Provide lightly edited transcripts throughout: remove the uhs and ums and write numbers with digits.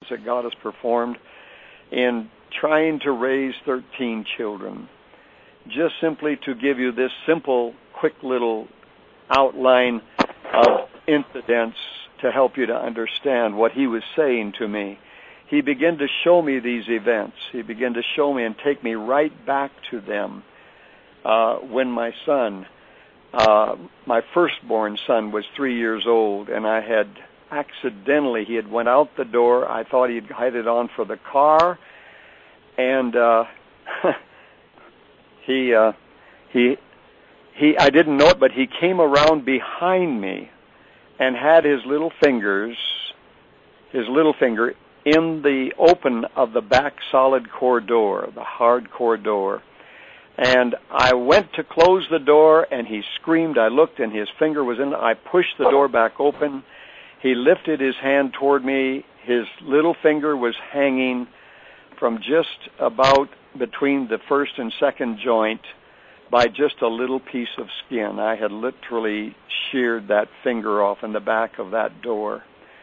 that God has performed in trying to raise 13 children. Just simply to give you this simple, quick little outline of incidents to help you to understand what he was saying to me. He began to show me these events. He began to show me and take me right back to them. When my son, my firstborn son, was 3 years old, and I had accidentally, he had went out the door. I thought he'd headed on for the car, and I didn't know it, but he came around behind me and had his little finger in the open of the back solid core door, the hard core door. And I went to close the door, and he screamed. I looked, and his finger was in it. I pushed the door back open. He lifted his hand toward me. His little finger was hanging from just about between the first and second joint by just a little piece of skin. I had literally sheared that finger off in the back of that door.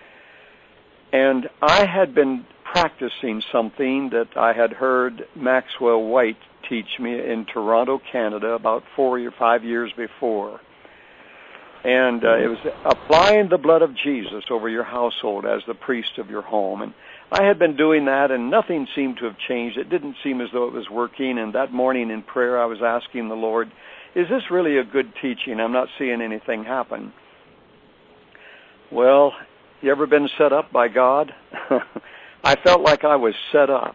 And I had been practicing something that I had heard Maxwell White teach me in Toronto, Canada, about 4 or 5 years before. And it was applying the blood of Jesus over your household as the priest of your home. And I had been doing that, and nothing seemed to have changed. It didn't seem as though it was working. And that morning in prayer, I was asking the Lord, is this really a good teaching? I'm not seeing anything happen. Well, you ever been set up by God? I felt like I was set up.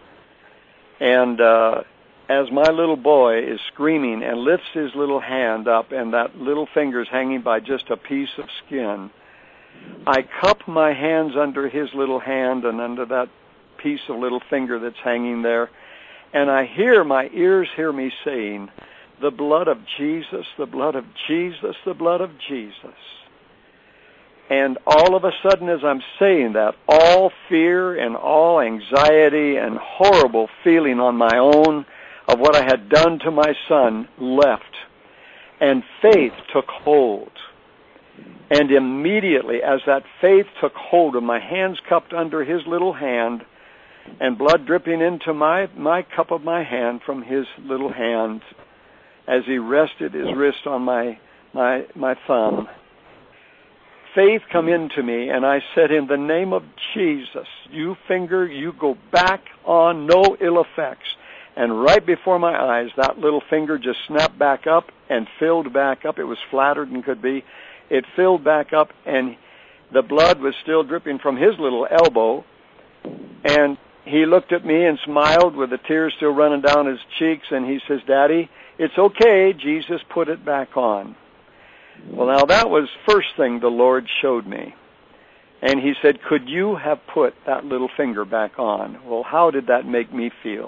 And as my little boy is screaming and lifts his little hand up, and that little finger's hanging by just a piece of skin, I cup my hands under his little hand and under that piece of little finger that's hanging there, and my ears hear me saying, the blood of Jesus, the blood of Jesus, the blood of Jesus. And all of a sudden, as I'm saying that, all fear and all anxiety and horrible feeling on my own of what I had done to my son left, and faith took hold. And immediately, as that faith took hold of my hands cupped under his little hand, and blood dripping into my cup of my hand from his little hand, as he rested his wrist on my thumb, faith come into me, and I said, in the name of Jesus, you finger, you go back on, no ill effects. And right before my eyes, that little finger just snapped back up and filled back up. It was flattered and could be. It filled back up, and the blood was still dripping from his little elbow. And he looked at me and smiled with the tears still running down his cheeks, and he says, Daddy, it's okay. Jesus put it back on. Well, now that was first thing the Lord showed me. And he said, could you have put that little finger back on? Well, how did that make me feel?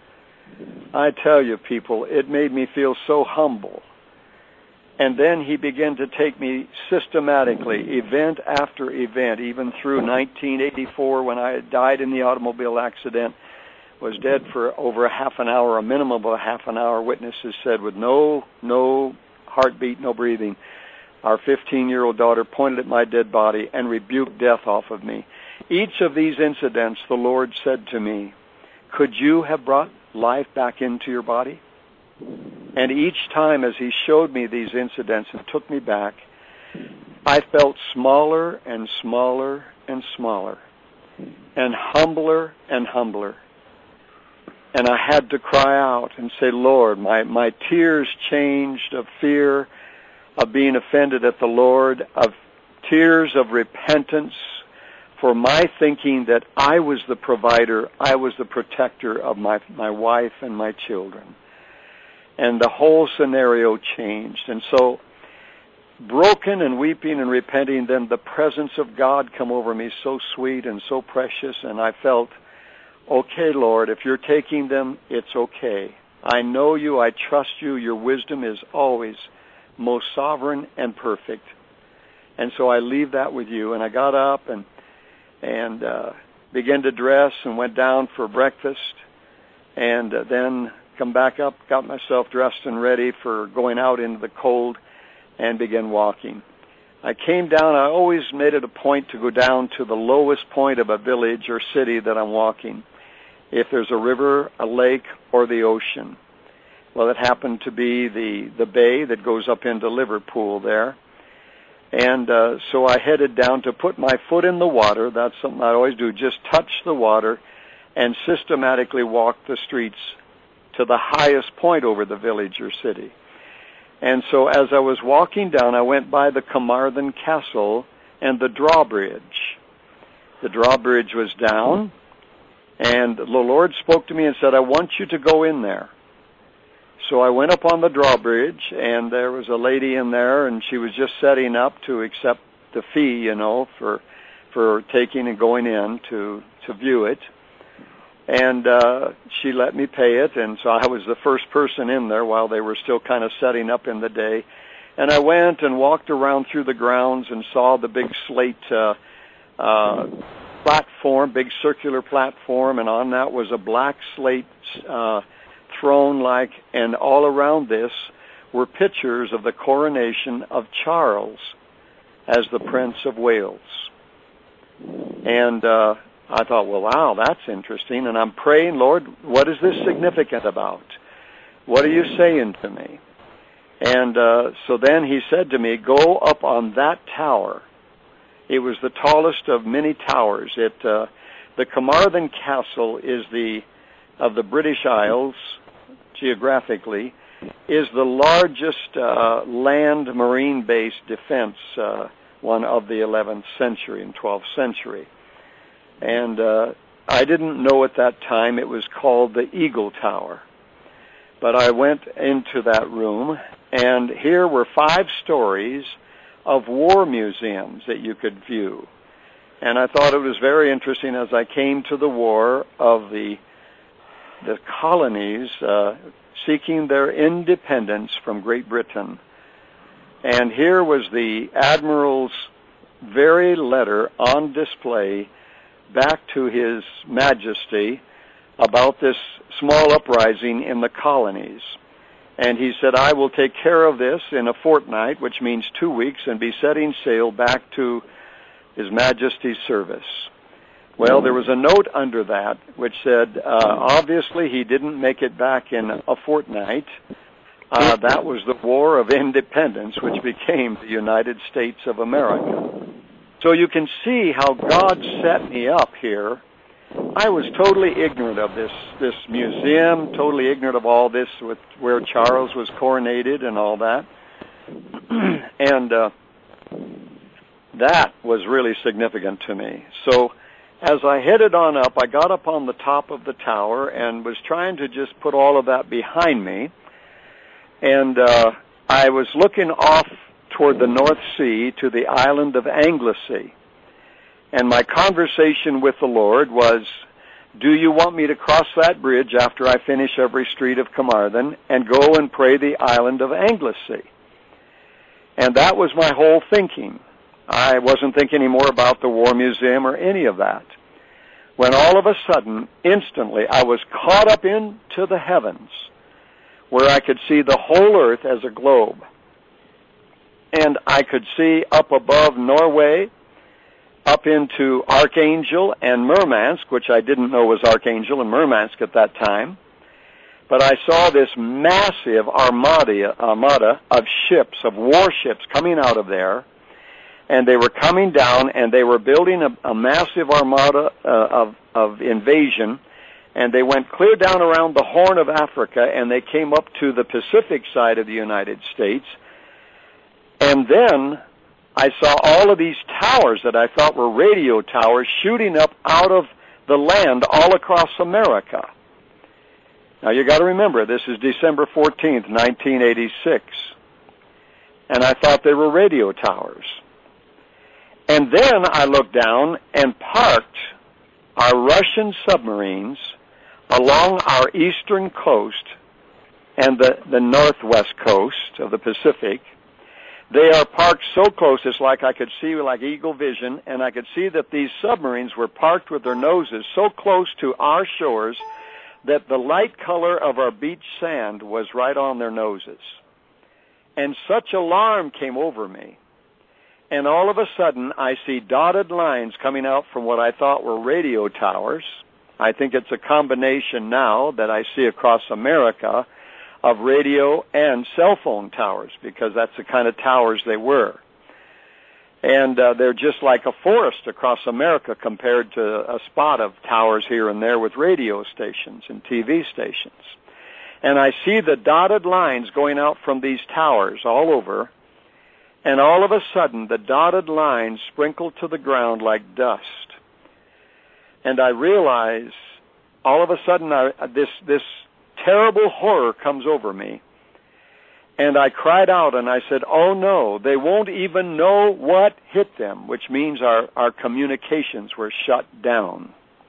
I tell you, people, it made me feel so humble. And then he began to take me systematically, event after event, even through 1984 when I had died in the automobile accident, was dead for over a half an hour, a minimum of a half an hour, witnesses said, with no heartbeat, no breathing. Our 15-year-old daughter pointed at my dead body and rebuked death off of me. Each of these incidents, the Lord said to me, could you have brought life back into your body? And each time as he showed me these incidents and took me back, I felt smaller and smaller and smaller, and humbler and humbler. And I had to cry out and say, Lord, my tears changed of fear, of being offended at the Lord, of tears of repentance for my thinking that I was the provider, I was the protector of my wife and my children. And the whole scenario changed. And so, broken and weeping and repenting, then the presence of God come over me so sweet and so precious, and I felt, okay, Lord, if you're taking them, it's okay. I know you, I trust you, your wisdom is always most sovereign and perfect. And so I leave that with you. And I got up and began to dress and went down for breakfast, and then come back up, got myself dressed and ready for going out into the cold, and began walking. I came down. I always made it a point to go down to the lowest point of a village or city that I'm walking, if there's a river, a lake, or the ocean. Well, it happened to be the bay that goes up into Liverpool there. And so I headed down to put my foot in the water. That's something I always do, just touch the water and systematically walk the streets to the highest point over the village or city. And so as I was walking down, I went by the Carmarthen Castle and the drawbridge. The drawbridge was down, and the Lord spoke to me and said, I want you to go in there. So I went up on the drawbridge, and there was a lady in there, and she was just setting up to accept the fee, you know, for taking and going in to view it. And she let me pay it, and so I was the first person in there while they were still kind of setting up in the day. And I went and walked around through the grounds and saw the big slate platform, big circular platform, and on that was a black slate throne-like, and all around this were pictures of the coronation of Charles as the Prince of Wales. And I thought, well, wow, that's interesting. And I'm praying, Lord, what is this significant about? What are you saying to me? And so then he said to me, go up on that tower. It was the tallest of many towers. The Carmarthen Castle is of the British Isles, geographically, is the largest land marine-based defense one of the 11th century and 12th century. And I didn't know at that time it was called the Eagle Tower. But I went into that room, and here were 5 stories of war museums that you could view. And I thought it was very interesting as I came to the war of the colonies seeking their independence from Great Britain. And here was the Admiral's very letter on display back to His Majesty about this small uprising in the colonies. And he said, I will take care of this in a fortnight, which means 2 weeks, and be setting sail back to His Majesty's service. Well, there was a note under that which said, obviously he didn't make it back in a fortnight. That was the War of Independence, which became the United States of America. So you can see how God set me up here. I was totally ignorant of this museum, totally ignorant of all this with where Charles was coronated and all that. And that was really significant to me. So as I headed on up, I got up on the top of the tower and was trying to just put all of that behind me. And I was looking off toward the North Sea to the island of Anglesey. And my conversation with the Lord was, do you want me to cross that bridge after I finish every street of Carmarthen and go and pray the island of Anglesey? And that was my whole thinking. I wasn't thinking anymore about the War Museum or any of that. When all of a sudden, instantly, I was caught up into the heavens where I could see the whole earth as a globe. And I could see up above Norway, up into Archangel and Murmansk, which I didn't know was Archangel and Murmansk at that time. But I saw this massive armada of ships, of warships coming out of there. And they were coming down, and they were building a massive armada of invasion. And they went clear down around the Horn of Africa, and they came up to the Pacific side of the United States. And then I saw all of these towers that I thought were radio towers shooting up out of the land all across America. Now you got to remember, this is December 14th, 1986. And I thought they were radio towers. And then I looked down and parked our Russian submarines along our eastern coast and the northwest coast of the Pacific. They are parked so close, it's like I could see like eagle vision, and I could see that these submarines were parked with their noses so close to our shores that the light color of our beach sand was right on their noses. And such alarm came over me. And all of a sudden, I see dotted lines coming out from what I thought were radio towers. I think it's a combination now that I see across America of radio and cell phone towers, because that's the kind of towers they were. And they're just like a forest across America compared to a spot of towers here and there with radio stations and TV stations. And I see the dotted lines going out from these towers all over, and all of a sudden the dotted lines sprinkle to the ground like dust. And I realize all of a sudden this terrible horror comes over me. And I cried out and I said, oh no, they won't even know what hit them, which means our communications were shut down.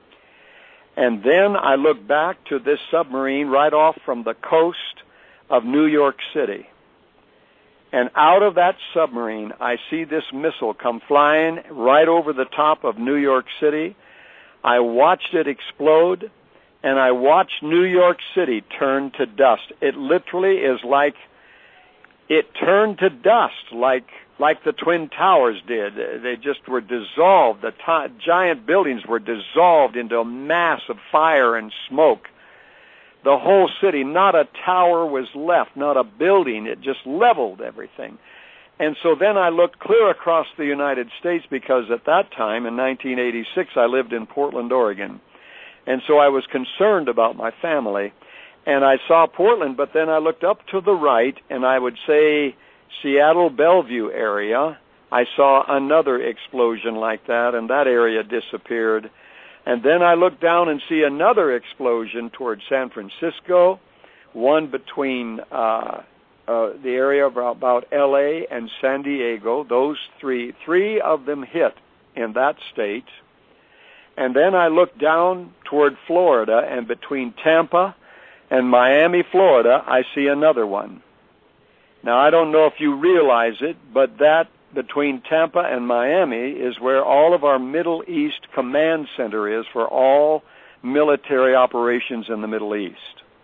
And then I looked back to this submarine right off from the coast of New York City. And out of that submarine, I see this missile come flying right over the top of New York City. I watched it explode, and I watched New York City turn to dust. It literally is like it turned to dust, like the Twin Towers did. They just were dissolved. The giant buildings were dissolved into a mass of fire and smoke. The whole city, not a tower was left, not a building. It just leveled everything. And so then I looked clear across the United States, because at that time, in 1986, I lived in Portland, Oregon. And so I was concerned about my family. And I saw Portland, but then I looked up to the right, and I would say Seattle, Bellevue area. I saw another explosion like that, and that area disappeared. And then I look down and see another explosion towards San Francisco, one between the area of about L.A. and San Diego. Those three of them hit in that state. And then I look down toward Florida, and between Tampa and Miami, Florida, I see another one. Now, I don't know if you realize it, but that between Tampa and Miami is where all of our Middle East command center is for all military operations in the Middle East.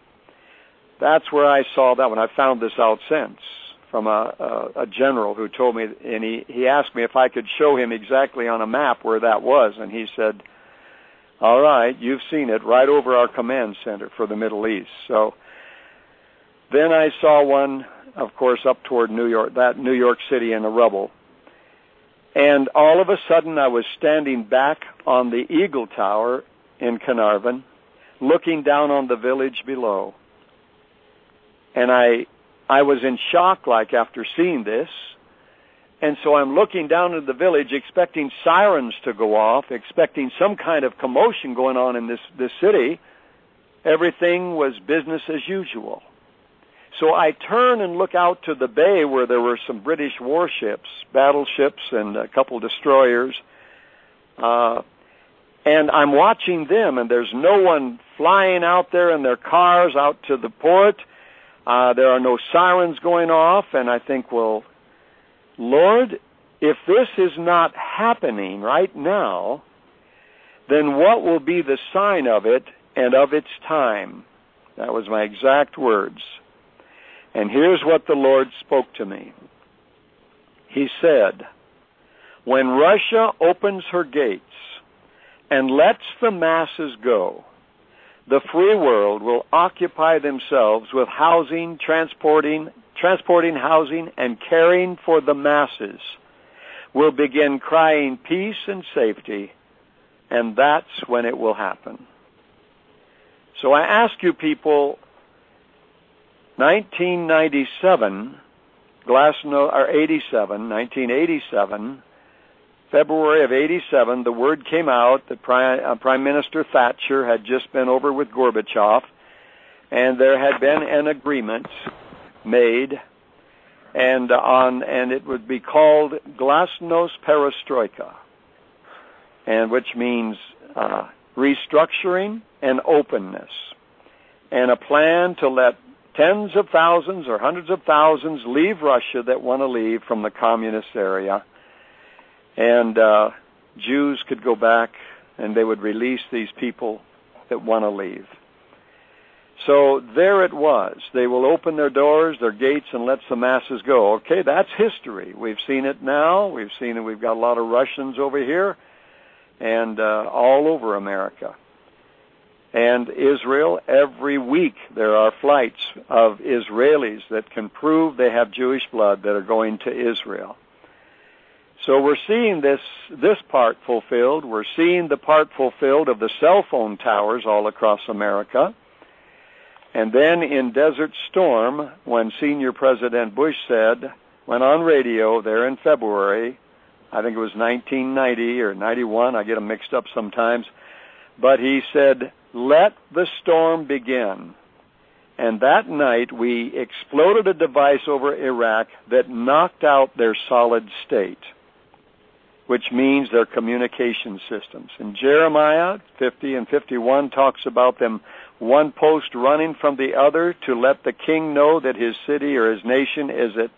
That's where I saw that one. I found this out since from a general who told me, and he asked me if I could show him exactly on a map where that was, and he said, all right, you've seen it right over our command center for the Middle East. So then I saw one, of course, up toward New York, that New York City in the rubble. And all of a sudden I was standing back on the Eagle Tower in Carnarvon, looking down on the village below. And I was in shock, like, after seeing this. And so I'm looking down at the village, expecting sirens to go off, expecting some kind of commotion going on in this city. Everything was business as usual. So I turn and look out to the bay where there were some British warships, battleships, and a couple destroyers. And I'm watching them, and there's no one flying out there in their cars out to the port. There are no sirens going off, and I think, well, Lord, if this is not happening right now, then what will be the sign of it and of its time? That was my exact words. And here's what the Lord spoke to me. He said, when Russia opens her gates and lets the masses go, the free world will occupy themselves with housing, transporting housing, and caring for the masses. Will begin crying peace and safety, and that's when it will happen. So I ask you people, 1987, 1987, February of 87, the word came out that Prime Minister Thatcher had just been over with Gorbachev, and there had been an agreement made, and it would be called Glasnost Perestroika, and which means restructuring and openness, and a plan to let tens of thousands or hundreds of thousands leave Russia that want to leave from the communist area. And Jews could go back, and they would release these people that want to leave. So there it was. They will open their doors, their gates, and let the masses go. Okay, that's history. We've seen it now. We've seen it. We've got a lot of Russians over here and all over America. And Israel, every week there are flights of Israelis that can prove they have Jewish blood that are going to Israel. So we're seeing this part fulfilled. We're seeing the part fulfilled of the cell phone towers all across America. And then in Desert Storm, when Senior President Bush went on radio there in February, I think it was 1990 or 91, I get them mixed up sometimes, but he said, "Let the storm begin." And that night we exploded a device over Iraq that knocked out their solid state, which means their communication systems. And Jeremiah 50 and 51 talks about them one post running from the other to let the king know that his city or his nation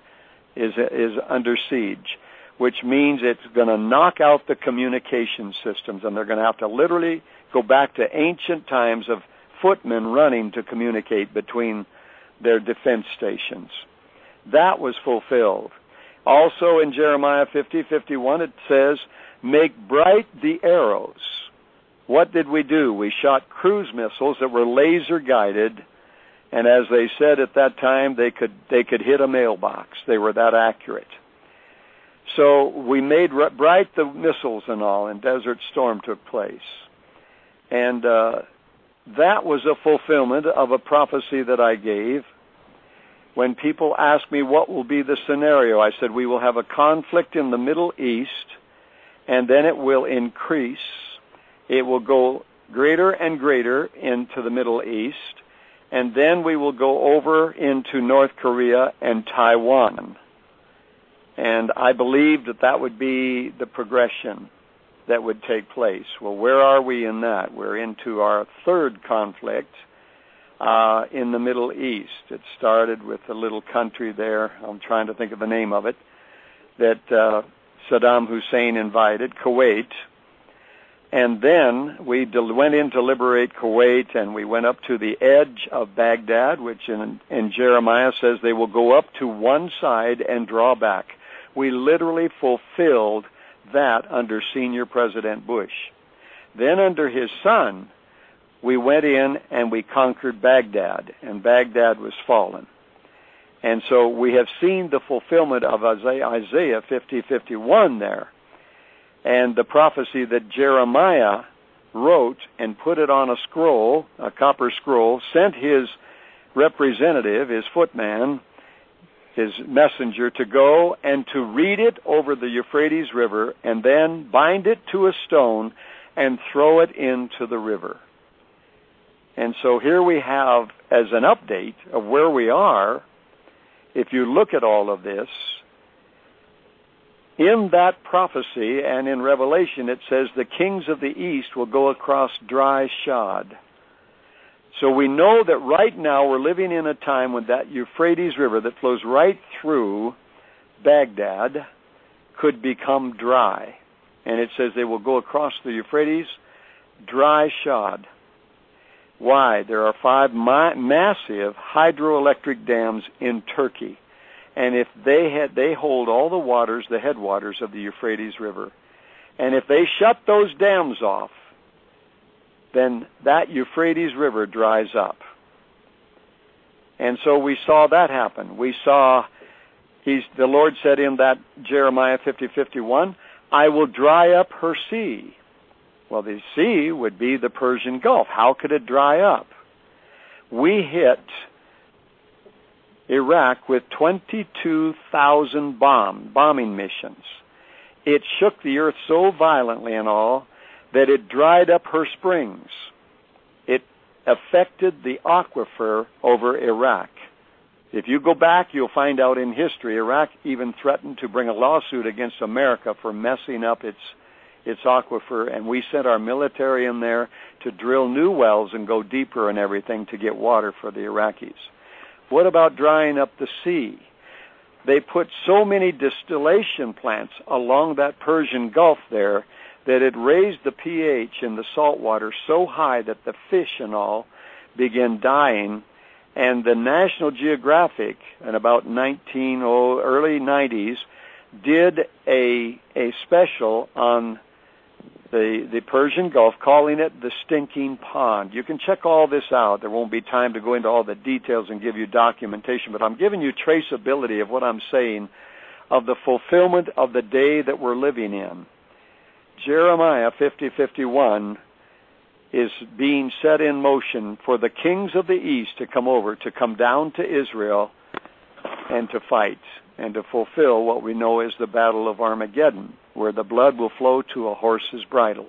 is under siege, which means it's going to knock out the communication systems, and they're going to have to literally go back to ancient times of footmen running to communicate between their defense stations. That was fulfilled. Also in Jeremiah 50:51 it says, "Make bright the arrows." What did we do? We shot cruise missiles that were laser guided, and as they said at that time, they could hit a mailbox. They were that accurate. So we made bright the missiles and all, and Desert Storm took place. And that was a fulfillment of a prophecy that I gave. When people ask me what will be the scenario, I said we will have a conflict in the Middle East, and then it will increase. It will go greater and greater into the Middle East, and then we will go over into North Korea and Taiwan. And I believed that would be the progression that would take place. Well, where are we in that? We're into our third conflict in the Middle East. It started with a little country there, I'm trying to think of the name of it, that Saddam Hussein invited, Kuwait. And then we went in to liberate Kuwait, and we went up to the edge of Baghdad, which in Jeremiah says they will go up to one side and draw back. We literally fulfilled that under Senior President Bush. Then under his son, we went in and we conquered Baghdad, and Baghdad was fallen. And so we have seen the fulfillment of Isaiah 50:51 there. And the prophecy that Jeremiah wrote and put it on a scroll, a copper scroll, sent his representative, his footman, his messenger, to go and to read it over the Euphrates River and then bind it to a stone and throw it into the river. And so here we have, as an update of where we are, if you look at all of this, in that prophecy and in Revelation, it says the kings of the east will go across dry shod. So we know that right now we're living in a time when that Euphrates River that flows right through Baghdad could become dry. And it says they will go across the Euphrates dry shod. Why? There are 5 massive hydroelectric dams in Turkey. And if they hold all the waters, the headwaters of the Euphrates River. And if they shut those dams off, then that Euphrates River dries up. And so we saw that happen. We saw, the Lord said in that Jeremiah 50:51, "I will dry up her sea." Well, the sea would be the Persian Gulf. How could it dry up? We hit Iraq with 22,000 bombing missions. It shook the earth so violently and all that it dried up her springs. It affected the aquifer over Iraq. If you go back, you'll find out in history, Iraq even threatened to bring a lawsuit against America for messing up its aquifer, and we sent our military in there to drill new wells and go deeper and everything to get water for the Iraqis. What about drying up the sea? They put so many distillation plants along that Persian Gulf there that it raised the pH in the salt water so high that the fish and all begin dying. And the National Geographic, in about early 90s, did a special on the Persian Gulf, calling it the Stinking Pond. You can check all this out. There won't be time to go into all the details and give you documentation, but I'm giving you traceability of what I'm saying, of the fulfillment of the day that we're living in. Jeremiah 50:51 is being set in motion for the kings of the east to come over, to come down to Israel and to fight and to fulfill what we know as the Battle of Armageddon, where the blood will flow to a horse's bridle.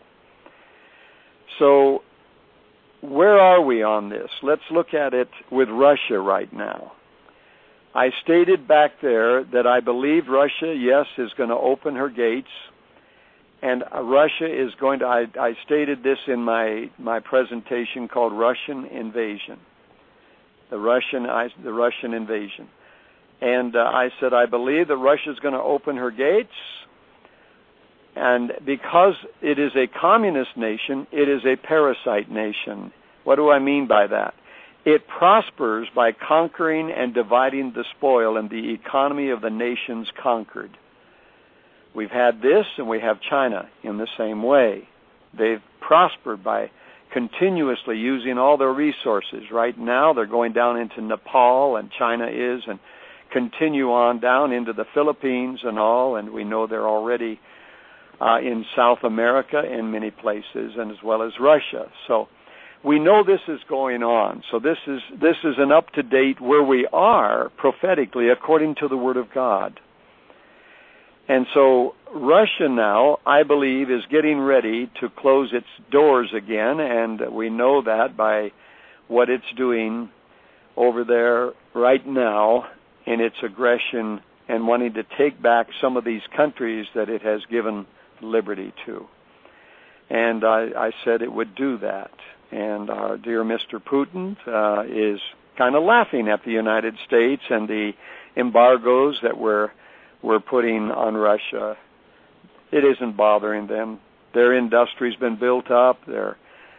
So where are we on this? Let's look at it with Russia right now. I stated back there that I believe Russia, yes, is going to open her gates, and Russia is going to, I stated this in my presentation called Russian Invasion, the Russian invasion. And I said, I believe that Russia is going to open her gates, and because it is a communist nation, it is a parasite nation. What do I mean by that? It prospers by conquering and dividing the spoil and the economy of the nations conquered. We've had this, and we have China in the same way. They've prospered by continuously using all their resources. Right now, they're going down into Nepal, and China is, and continue on down into the Philippines and all, and we know they're already in South America in many places, and as well as Russia. So we know this is going on. So this is an up-to-date where we are prophetically according to the Word of God. And so Russia now, I believe, is getting ready to close its doors again, and we know that by what it's doing over there right now in its aggression and wanting to take back some of these countries that it has given liberty to. And I said it would do that. And our dear Mr. Putin is kind of laughing at the United States and the embargoes that we're putting on Russia. It isn't bothering them. Their industry's been built up, their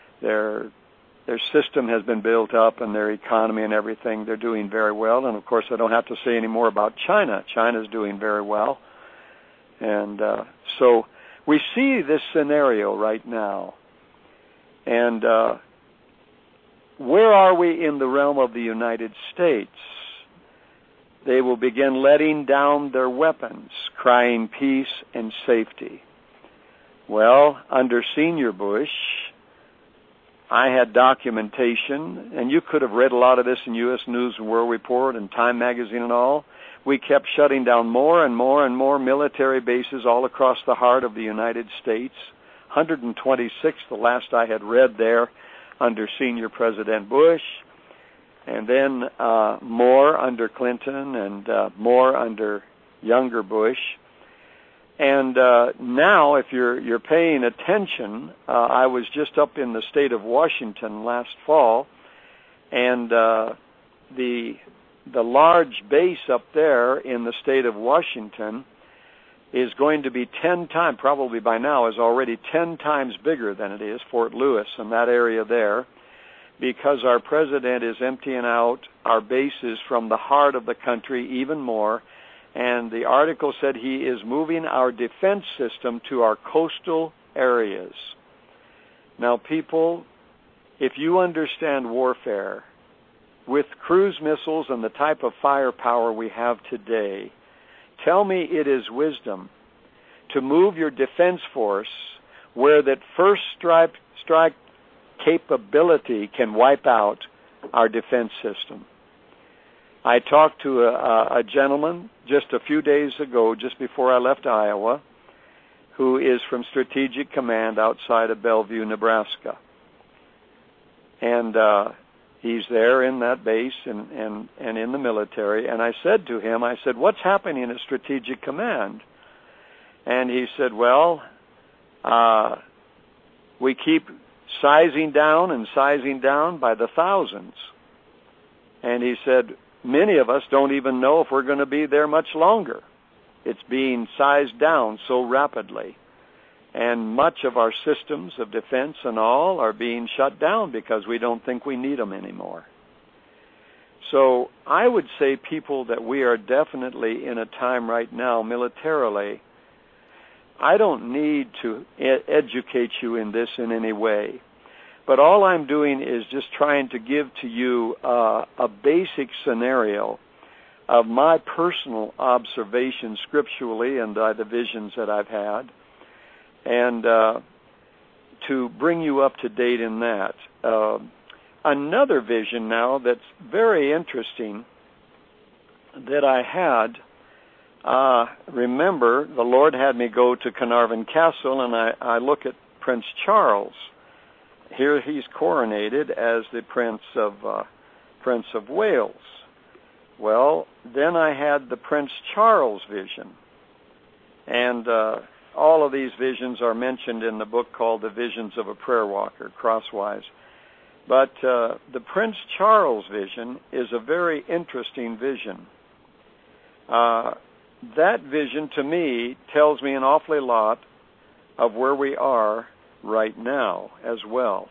system has been built up, and their economy and everything, they're doing very well. And of course, I don't have to say any more about China. China's doing very well. And so we see this scenario right now. And where are we in the realm of the United States? They will begin letting down their weapons, crying peace and safety. Well, under Senior Bush, I had documentation, and you could have read a lot of this in U.S. News and World Report and Time Magazine and all. We kept shutting down more and more and more military bases all across the heart of the United States. 126, the last I had read there, under Senior President Bush. And then more under Clinton, and more under younger Bush. And now, if you're paying attention, I was just up in the state of Washington last fall, and the large base up there in the state of Washington is going to be 10 times, probably by now is already 10 times bigger than it is, Fort Lewis and that area there, because our president is emptying out our bases from the heart of the country even more. And the article said he is moving our defense system to our coastal areas. Now, people, if you understand warfare, with cruise missiles and the type of firepower we have today, tell me it is wisdom to move your defense force where that first strike capability can wipe out our defense system. I talked to a gentleman just a few days ago, just before I left Iowa, who is from Strategic Command outside of Bellevue, Nebraska. And he's there in that base and in the military. And I said to him, I said, what's happening at Strategic Command? And he said, well, we keep sizing down by the thousands. And he said, many of us don't even know if we're going to be there much longer. It's being sized down so rapidly. And much of our systems of defense and all are being shut down because we don't think we need them anymore. So I would say, people, that we are definitely in a time right now militarily. I don't need to educate you in this in any way. But all I'm doing is just trying to give to you a basic scenario of my personal observation scripturally and by the visions that I've had, and to bring you up to date in that. Another vision now that's very interesting that I had, remember, the Lord had me go to Carnarvon Castle, and I look at Prince Charles. Here he's coronated as the Prince of Wales. Well, then I had the Prince Charles vision. And all of these visions are mentioned in the book called The Visions of a Prayer Walker, crosswise. But the Prince Charles vision is a very interesting vision. That vision, to me, tells me an awfully lot of where we are right now as well.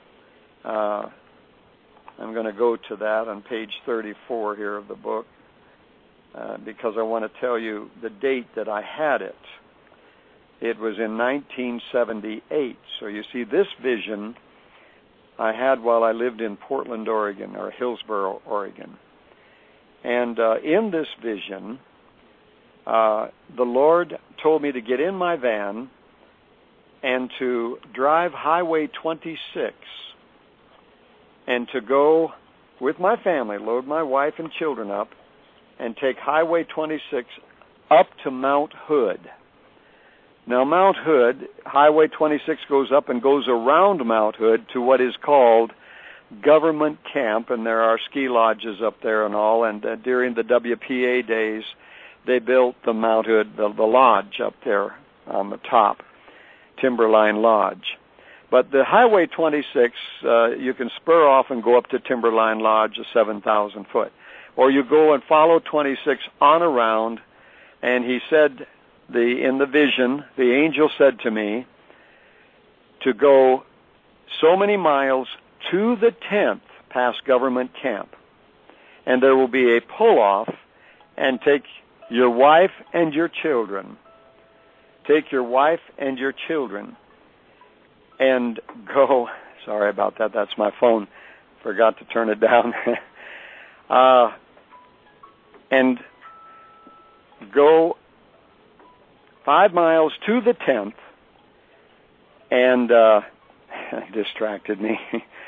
I'm going to go to that on page 34 here of the book because I want to tell you the date that I had it. It was in 1978. So you see, this vision I had while I lived in Portland, Oregon, or Hillsboro, Oregon. And in this vision, the Lord told me to get in my van and to drive Highway 26 and to go with my family, load my wife and children up, and take Highway 26 up to Mount Hood. Now, Mount Hood, Highway 26 goes up and goes around Mount Hood to what is called Government Camp, and there are ski lodges up there and all, and during the WPA days, they built the Mount Hood, the lodge up there on the top, Timberline Lodge. But the Highway 26, you can spur off and go up to Timberline Lodge, a 7,000 foot. Or you go and follow 26 on around, and he said, in the vision, the angel said to me to go so many miles to the 10th past Government Camp. And there will be a pull-off, and take your wife and your children. Take your wife and your children and go. Sorry about that. That's my phone. Forgot to turn it down. And go 5 miles to the 10th, and distracted me.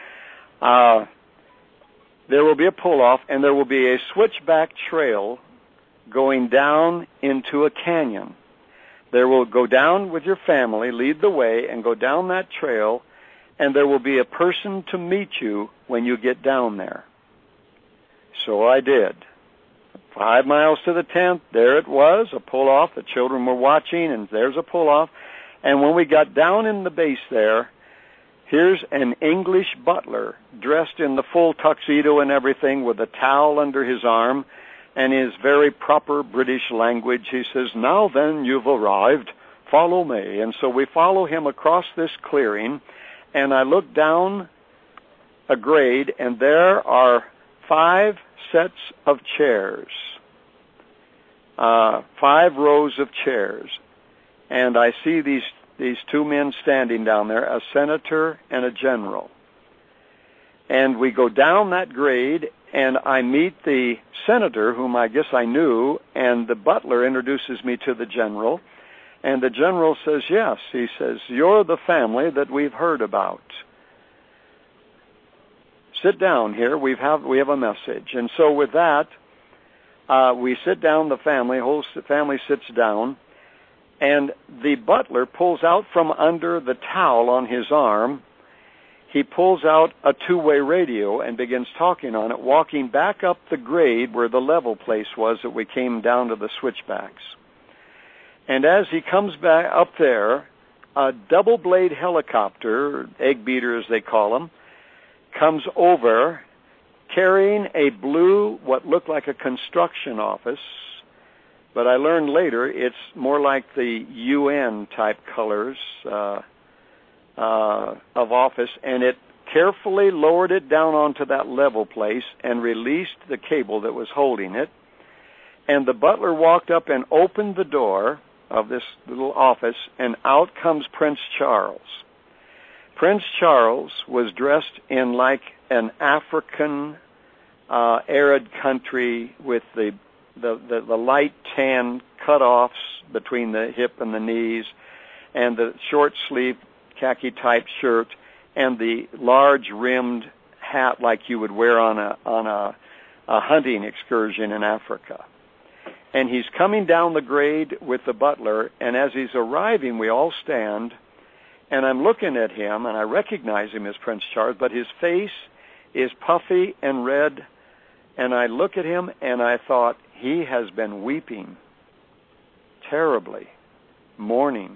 There will be a pull-off, and there will be a switchback trail going down into a canyon. There will go down with your family, lead the way, and go down that trail, and there will be a person to meet you when you get down there. So I did. 5 miles to the 10th, there it was, a pull-off. The children were watching, and there's a pull-off. And when we got down in the base there, here's an English butler dressed in the full tuxedo and everything with a towel under his arm, and his very proper British language. He says, "Now then, you've arrived. Follow me." And so we follow him across this clearing, and I look down a grade, and there are 5 sets of chairs, 5 rows of chairs. And I see these 2 men standing down there, a senator and a general. And we go down that grade, and I meet the senator, whom I guess I knew, and the butler introduces me to the general. And the general says, yes, he says, "You're the family that we've heard about. Sit down here, we have a message." And so with that, we sit down, the whole family sits down, and the butler pulls out from under the towel on his arm, he pulls out a 2-way radio and begins talking on it, walking back up the grade where the level place was that we came down to the switchbacks. And as he comes back up there, a double-blade helicopter, egg beater as they call them, comes over carrying a blue, what looked like a construction office, But I learned later it's more like the UN type colors of office, and it carefully lowered it down onto that level place and released the cable that was holding it. And the butler walked up and opened the door of this little office, and out comes Prince Charles. Prince Charles was dressed in like an African arid country with the light tan cutoffs between the hip and the knees, and the short sleeve khaki type shirt, and the large rimmed hat like you would wear on a hunting excursion in Africa. And he's coming down the grade with the butler, and as he's arriving, we all stand, and I'm looking at him, and I recognize him as Prince Charles, but his face is puffy and red, and I look at him, and I thought, he has been weeping terribly, mourning.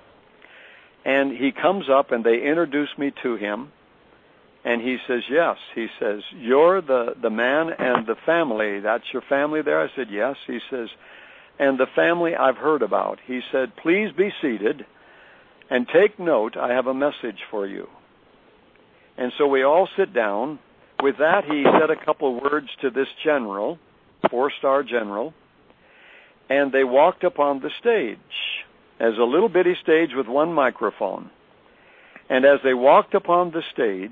And he comes up, and they introduce me to him, and he says, yes. He says, you're the man and the family. That's your family there? I said, yes. He says, and the family I've heard about. He said, please be seated and take note. I have a message for you. And so we all sit down. With that, he said a couple of words to this general, 4-star general, and they walked up on the stage as a little bitty stage with one microphone. And as they walked upon the stage,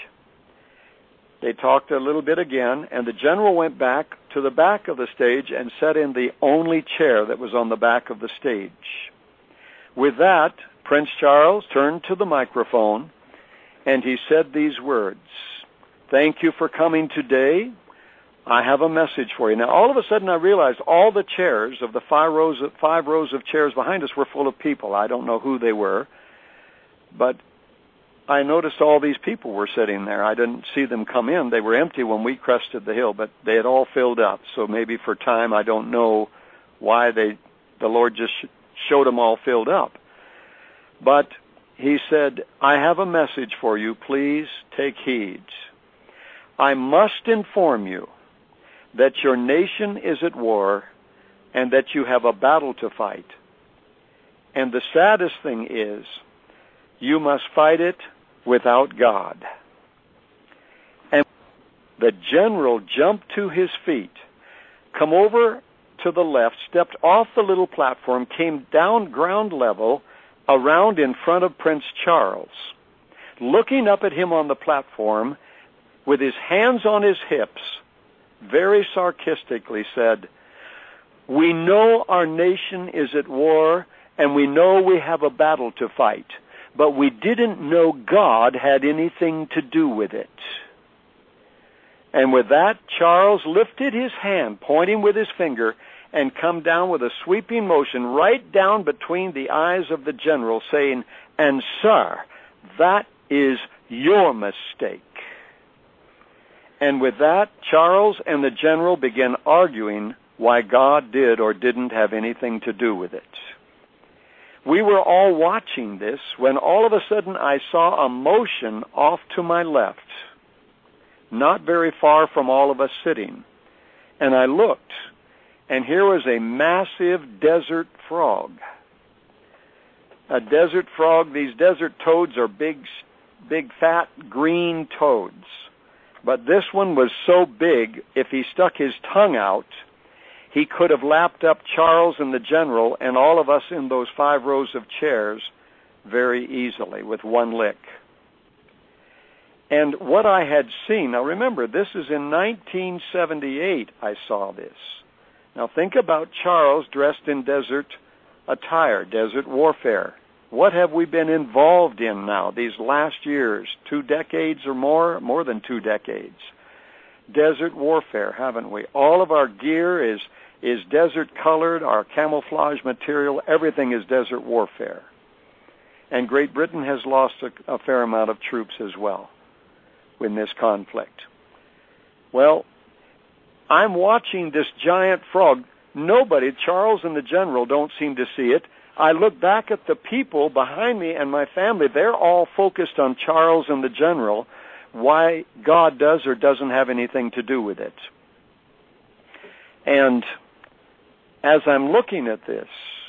they talked a little bit again, and the general went back to the back of the stage and sat in the only chair that was on the back of the stage. With that, Prince Charles turned to the microphone, and he said these words, thank you for coming today. I have a message for you. Now, all of a sudden, I realized all the chairs of the five rows of chairs behind us were full of people. I don't know who they were, but I noticed all these people were sitting there. I didn't see them come in. They were empty when we crested the hill, but they had all filled up. So maybe for time, I don't know why the Lord just showed them all filled up. But he said, I have a message for you. Please take heed. I must inform you that your nation is at war and that you have a battle to fight. And the saddest thing is, you must fight it without God. And the general jumped to his feet, come over to the left, stepped off the little platform, came down ground level, around in front of Prince Charles, looking up at him on the platform with his hands on his hips, very sarcastically said, we know our nation is at war and we know we have a battle to fight, but we didn't know God had anything to do with it. And with that, Charles lifted his hand, pointing with his finger, and come down with a sweeping motion right down between the eyes of the general, saying, and sir, that is your mistake. And with that, Charles and the general began arguing why God did or didn't have anything to do with it. We were all watching this when all of a sudden I saw a motion off to my left, not very far from all of us sitting. And I looked, and here was a massive desert frog. A desert frog, these desert toads are big, fat, green toads. But this one was so big, if he stuck his tongue out, he could have lapped up Charles and the general and all of us in those 5 rows of chairs very easily with one lick. And what I had seen, now remember, this is in 1978 I saw this. Now think about Charles dressed in desert attire, desert warfare. What have we been involved in now these last years? 2 decades or more than 2 decades. Desert warfare, haven't we? All of our gear is desert colored, our camouflage material, everything is desert warfare. And Great Britain has lost a fair amount of troops as well in this conflict. Well, I'm watching this giant frog. Nobody, Charles and the general, don't seem to see it. I look back at the people behind me and my family. They're all focused on Charles and the general, why God does or doesn't have anything to do with it. And as I'm looking at this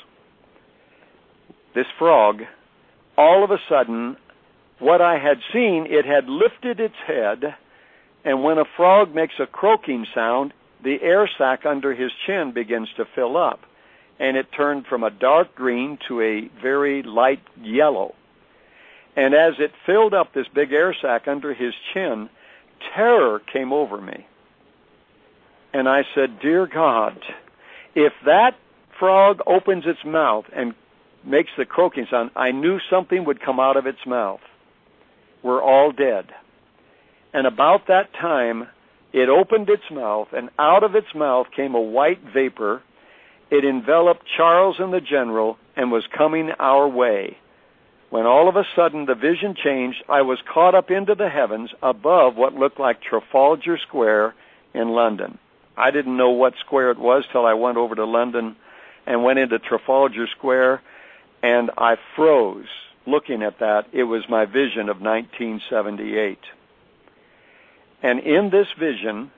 frog, all of a sudden, what I had seen, it had lifted its head, and when a frog makes a croaking sound, the air sac under his chin begins to fill up, and it turned from a dark green to a very light yellow. And as it filled up this big air sac under his chin, terror came over me. And I said, "Dear God, if that frog opens its mouth and makes the croaking sound, I knew something would come out of its mouth. We're all dead." And about that time, it opened its mouth, and out of its mouth came a white vapor. It enveloped Charles and the general and was coming our way. When all of a sudden the vision changed, I was caught up into the heavens above what looked like Trafalgar Square in London. I didn't know what square it was till I went over to London and went into Trafalgar Square, and I froze looking at that. It was my vision of 1978. And in this vision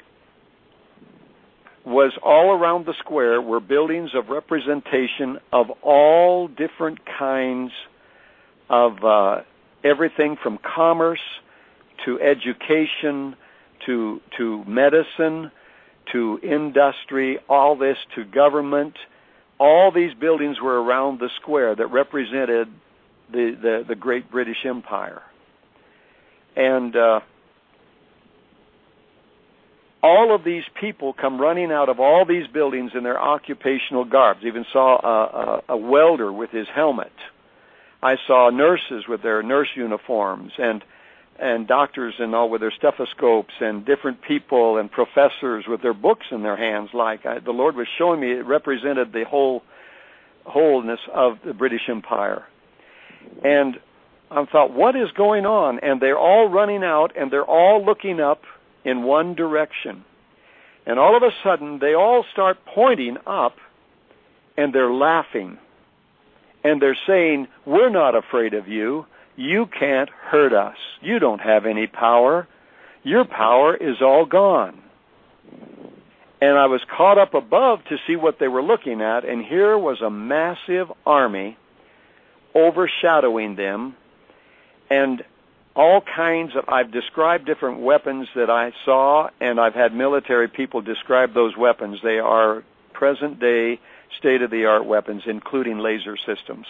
was all around the square were buildings of representation of all different kinds of everything from commerce to education to medicine to industry, all this to government. All these buildings were around the square that represented the great British Empire. And all of these people come running out of all these buildings in their occupational garbs. Even saw a welder with his helmet. I saw nurses with their nurse uniforms and doctors and all with their stethoscopes and different people and professors with their books in their hands. The Lord was showing me it represented the wholeness of the British Empire. And I thought, what is going on? And they're all running out and they're all looking up in one direction. And all of a sudden, they all start pointing up and they're laughing. And they're saying, "We're not afraid of you. You can't hurt us. You don't have any power. Your power is all gone." And I was caught up above to see what they were looking at, and here was a massive army overshadowing them, and all kinds of, I've described different weapons that I saw, and I've had military people describe those weapons. They are present-day, state-of-the-art weapons, including laser systems.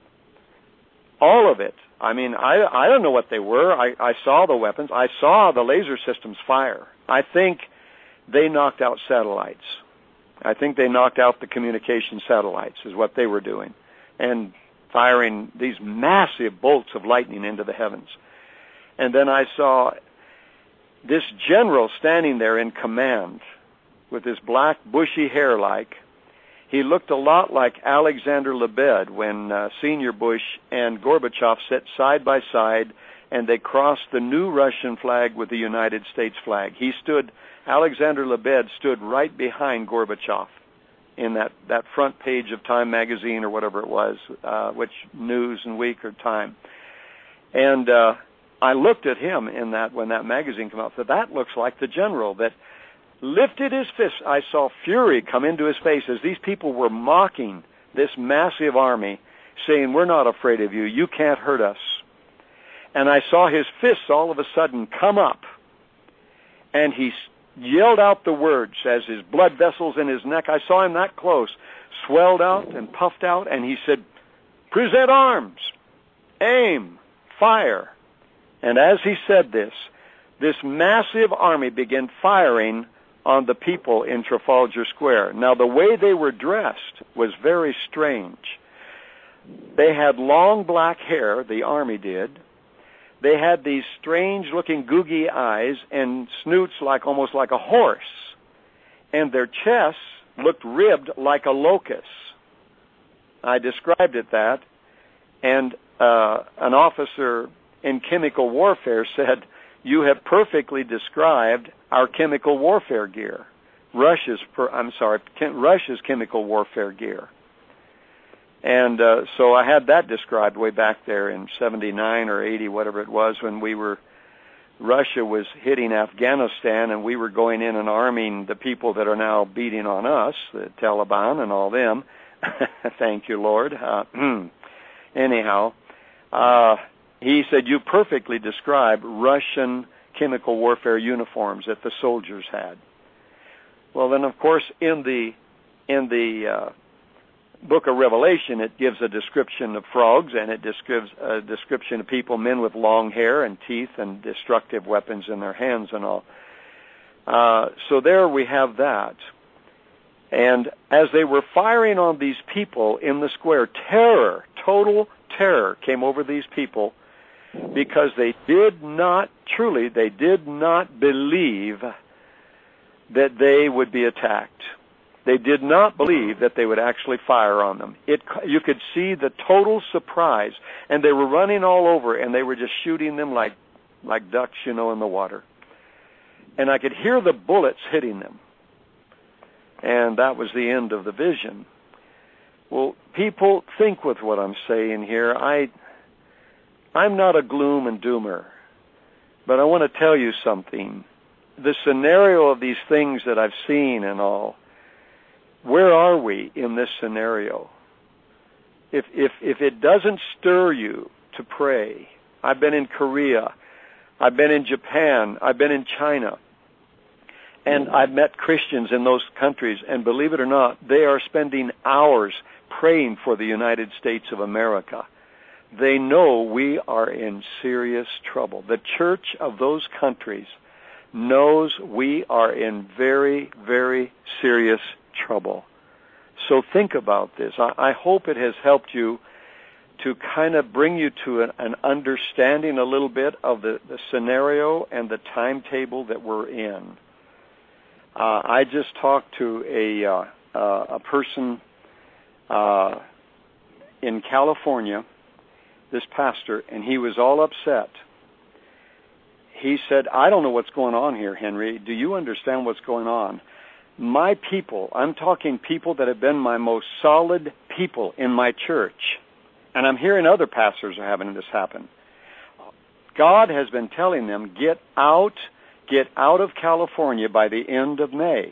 All of it. I mean, I don't know what they were. I saw the weapons. I saw the laser systems fire. I think they knocked out satellites. I think they knocked out the communication satellites is what they were doing, and firing these massive bolts of lightning into the heavens. And then I saw this general standing there in command with his black, bushy hair he looked a lot like Alexander Lebed when Senior Bush and Gorbachev sat side by side and they crossed the new Russian flag with the United States flag. Alexander Lebed stood right behind Gorbachev in that front page of Time magazine or whatever it was, which News and Week or Time. And I looked at him when that magazine came out. So that looks like the general that lifted his fist. I saw fury come into his face as these people were mocking this massive army, saying, "We're not afraid of you. You can't hurt us." And I saw his fists all of a sudden come up, and he yelled out the words as his blood vessels in his neck, I saw him that close, swelled out and puffed out, and he said, "Present arms, aim, fire." And as he said this massive army began firing on the people in Trafalgar Square. Now, the way they were dressed was very strange. They had long black hair, the army did. They had these strange-looking googie eyes and snoots almost like a horse. And their chests looked ribbed like a locust. I described it that. And an officer in chemical warfare said, "You have perfectly described our chemical warfare gear, Russia's chemical warfare gear." And so I had that described way back there in 79 or 80, whatever it was, when we were Russia was hitting Afghanistan, and we were going in and arming the people that are now beating on us, the Taliban and all them. Thank you, Lord. Anyhow, he said, you perfectly describe Russian chemical warfare uniforms that the soldiers had. Well, then, of course, in the book of Revelation, it gives a description of frogs, and it gives a description of people, men with long hair and teeth and destructive weapons in their hands and all. So there we have that. And as they were firing on these people in the square, terror, total terror came over these people, because they did not believe that they would be attacked. They did not believe that they would actually fire on them. You could see the total surprise, and they were running all over, and they were just shooting them like ducks, in the water. And I could hear the bullets hitting them. And that was the end of the vision. Well, people, think with what I'm saying here. I'm not a gloom and doomer, but I want to tell you something. The scenario of these things that I've seen and all, where are we in this scenario? If it doesn't stir you to pray, I've been in Korea, I've been in Japan, I've been in China, and I've met Christians in those countries, and believe it or not, they are spending hours praying for the United States of America. They know we are in serious trouble. The church of those countries knows we are in very, very serious trouble. So think about this. I hope it has helped you to kind of bring you to an understanding a little bit of the scenario and the timetable that we're in. I just talked to a person in California, this pastor, and he was all upset. He said, I don't know what's going on here, Henry. Do you understand what's going on? My people, I'm talking people that have been my most solid people in my church, and I'm hearing other pastors are having this happen. God has been telling them, get out of California by the end of May.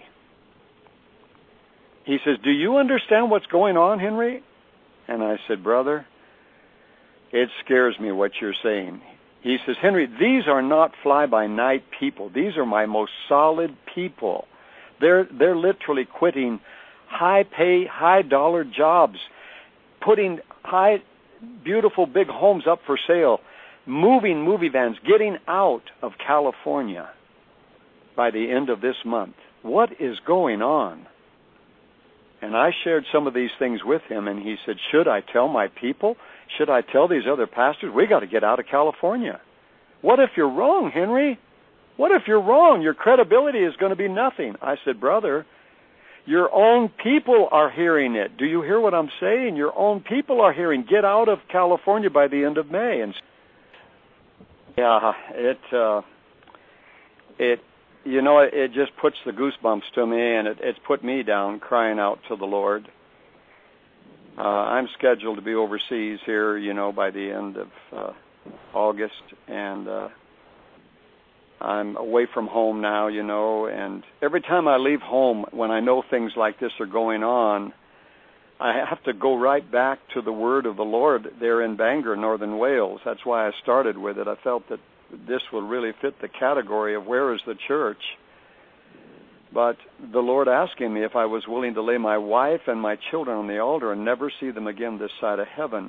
He says, do you understand what's going on, Henry? And I said, brother, it scares me what you're saying. He says, Henry, these are not fly-by-night people. These are my most solid people. They're literally quitting high-pay, high-dollar jobs, putting beautiful big homes up for sale, moving movie vans, getting out of California by the end of this month. What is going on? And I shared some of these things with him, and he said, should I tell my people? Should I tell these other pastors? We got to get out of California. What if you're wrong, Henry? What if you're wrong? Your credibility is going to be nothing. I said, brother, your own people are hearing it. Do you hear what I'm saying? Your own people are hearing, get out of California by the end of May. And yeah, it just puts the goosebumps to me, and it's put me down crying out to the Lord. I'm scheduled to be overseas here, by the end of August, and I'm away from home now, and every time I leave home, when I know things like this are going on, I have to go right back to the word of the Lord there in Bangor, Northern Wales. That's why I started with it. I felt that this would really fit the category of where is the church. But the Lord asking me if I was willing to lay my wife and my children on the altar and never see them again this side of heaven.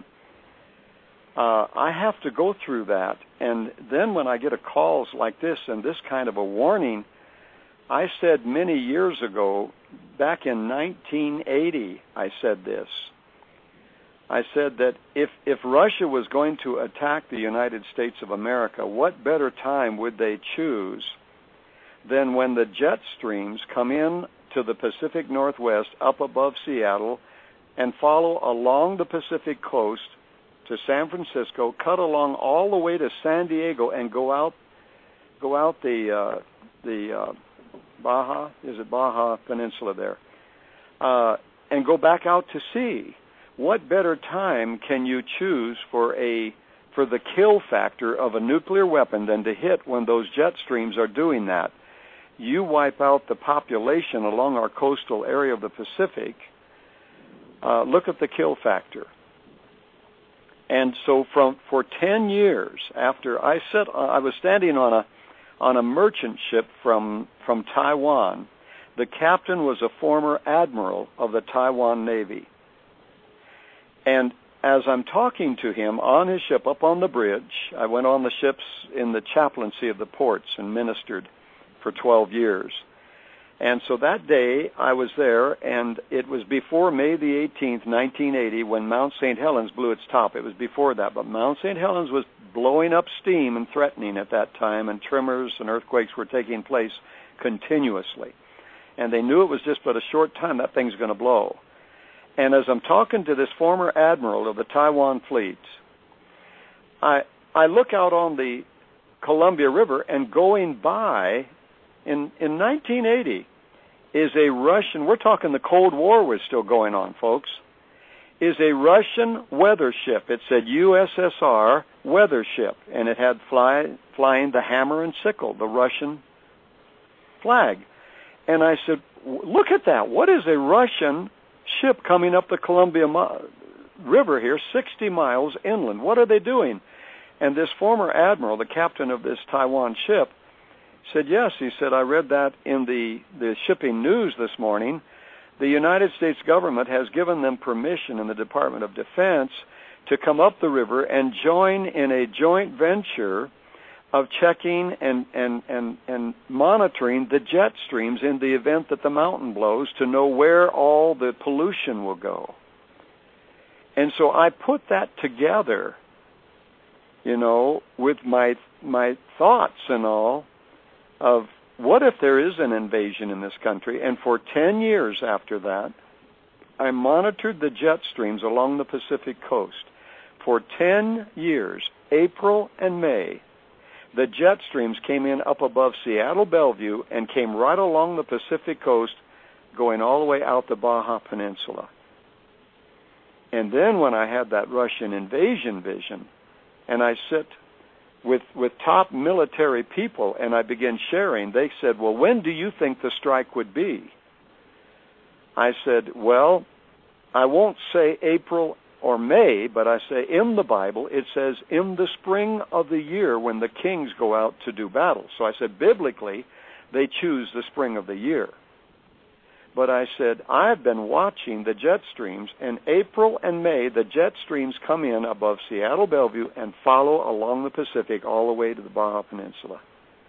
I have to go through that. And then when I get a calls like this and this kind of a warning, I said many years ago, back in 1980, I said this. I said that if Russia was going to attack the United States of America, what better time would they choose than when the jet streams come in to the Pacific Northwest up above Seattle and follow along the Pacific coast to San Francisco, cut along all the way to San Diego, and go out the Baja Peninsula there, and go back out to sea. What better time can you choose for for the kill factor of a nuclear weapon than to hit when those jet streams are doing that. You wipe out the population along our coastal area of the Pacific. Look at the kill factor. And so for 10 years after I was standing on a merchant ship from Taiwan. The captain was a former admiral of the Taiwan Navy. And as I'm talking to him on his ship up on the bridge, I went on the ships in the chaplaincy of the ports and ministered for 12 years. And so that day I was there, and it was before May the 18th, 1980, when Mount St. Helens blew its top. It was before that, but Mount St. Helens was blowing up steam and threatening at that time, and tremors and earthquakes were taking place continuously. And they knew it was just but a short time that thing's going to blow. And as I'm talking to this former admiral of the Taiwan fleet, I look out on the Columbia River, and going by in 1980 is a Russian, we're talking the Cold War was still going on, folks, is a Russian weather ship. It said USSR weather ship, and it had flying the hammer and sickle, the Russian flag. And I said, look at that. What is a Russian ship coming up the Columbia River here, 60 miles inland? What are they doing? And this former admiral, the captain of this Taiwan ship, said, yes. He said, I read that in the shipping news this morning. The United States government has given them permission in the Department of Defense to come up the river and join in a joint venture of checking and monitoring the jet streams in the event that the mountain blows to know where all the pollution will go. And so I put that together, with my thoughts and all of what if there is an invasion in this country. And for 10 years after that, I monitored the jet streams along the Pacific coast. For 10 years, April and May, the jet streams came in up above Seattle, Bellevue, and came right along the Pacific coast, going all the way out the Baja Peninsula. And then when I had that Russian invasion vision, and I sit with top military people, and I began sharing, they said, well, when do you think the strike would be? I said, well, I won't say April or May, but I say in the Bible, it says in the spring of the year when the kings go out to do battle. So I said, biblically, they choose the spring of the year. But I said, I've been watching the jet streams. In April and May, the jet streams come in above Seattle, Bellevue, and follow along the Pacific all the way to the Baja Peninsula.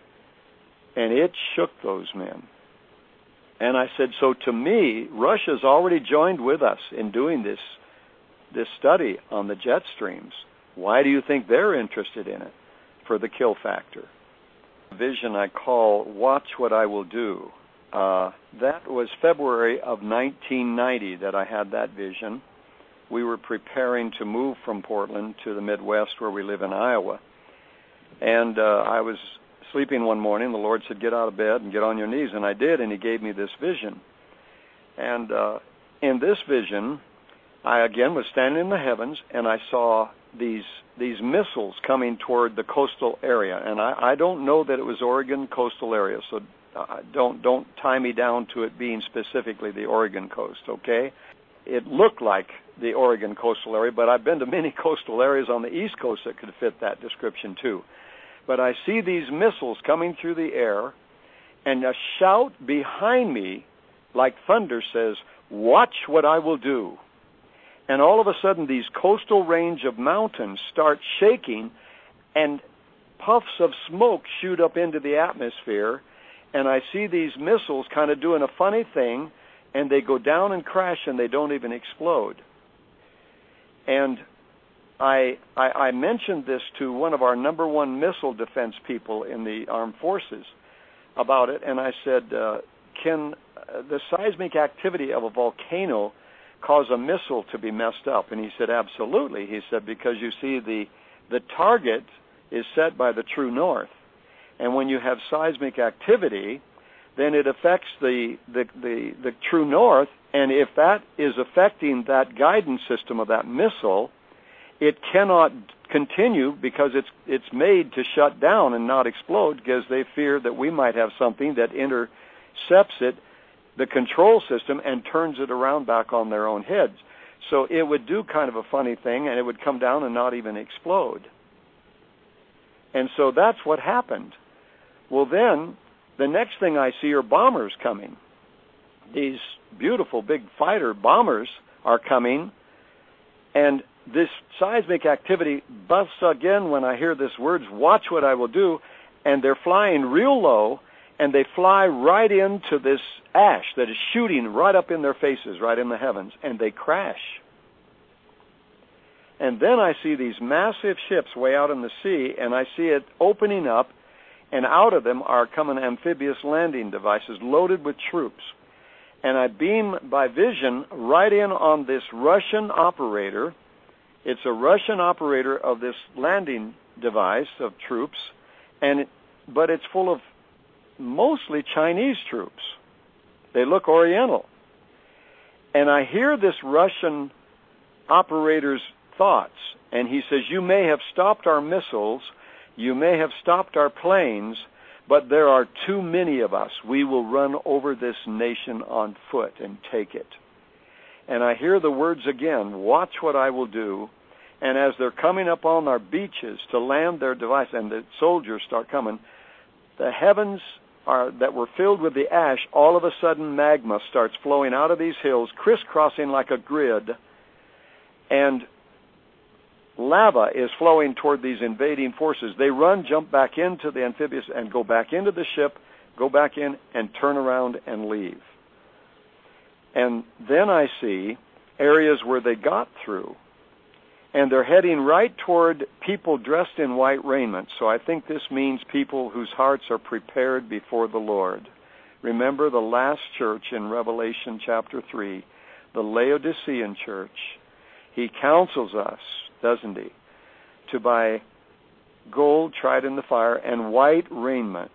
And it shook those men. And I said, so to me, Russia's already joined with us in doing this study on the jet streams. Why do you think they're interested in it? For the kill factor. The vision I call Watch What I Will Do. That was February of 1990 that I had that vision. We were preparing to move from Portland to the Midwest where we live in Iowa. And I was sleeping one morning. The Lord said, get out of bed and get on your knees. And I did, and He gave me this vision. And in this vision, I again was standing in the heavens, and I saw these missiles coming toward the coastal area. And I don't know that it was Oregon coastal area, so don't tie me down to it being specifically the Oregon coast, okay? It looked like the Oregon coastal area, but I've been to many coastal areas on the East Coast that could fit that description too. But I see these missiles coming through the air, and a shout behind me, like thunder, says, watch what I will do. And all of a sudden, these coastal range of mountains start shaking, and puffs of smoke shoot up into the atmosphere, and I see these missiles kind of doing a funny thing, and they go down and crash, and they don't even explode. And I mentioned this to one of our number one missile defense people in the armed forces about it, and I said, can the seismic activity of a volcano cause a missile to be messed up? And he said, absolutely. He said, because you see the target is set by the true north. And when you have seismic activity, then it affects the true north, and if that is affecting that guidance system of that missile, it cannot continue because it's made to shut down and not explode, because they fear that we might have something that intercepts it, the control system, and turns it around back on their own heads. So it would do kind of a funny thing, and it would come down and not even explode. And so that's what happened. Well, then, the next thing I see are bombers coming. These beautiful big fighter bombers are coming, and this seismic activity busts again when I hear this words, watch what I will do, and they're flying real low, and they fly right into this ash that is shooting right up in their faces, right in the heavens, and they crash. And then I see these massive ships way out in the sea, and I see it opening up, and out of them are coming amphibious landing devices loaded with troops. And I beam by vision right in on this Russian operator. It's a Russian operator of this landing device of troops, but it's full of mostly Chinese troops. They look Oriental. And I hear this Russian operator's thoughts, and he says, you may have stopped our missiles, you may have stopped our planes, but there are too many of us. We will run over this nation on foot and take it. And I hear the words again, watch what I will do. And as they're coming up on our beaches to land their device, and the soldiers start coming, the heavens that were filled with the ash, all of a sudden magma starts flowing out of these hills, crisscrossing like a grid, and lava is flowing toward these invading forces. They run, jump back into the amphibious, and go back into the ship, go back in, and turn around and leave. And then I see areas where they got through, and they're heading right toward people dressed in white raiment. So I think this means people whose hearts are prepared before the Lord. Remember the last church in Revelation chapter 3, the Laodicean church. He counsels us, doesn't he, to buy gold tried in the fire and white raiment,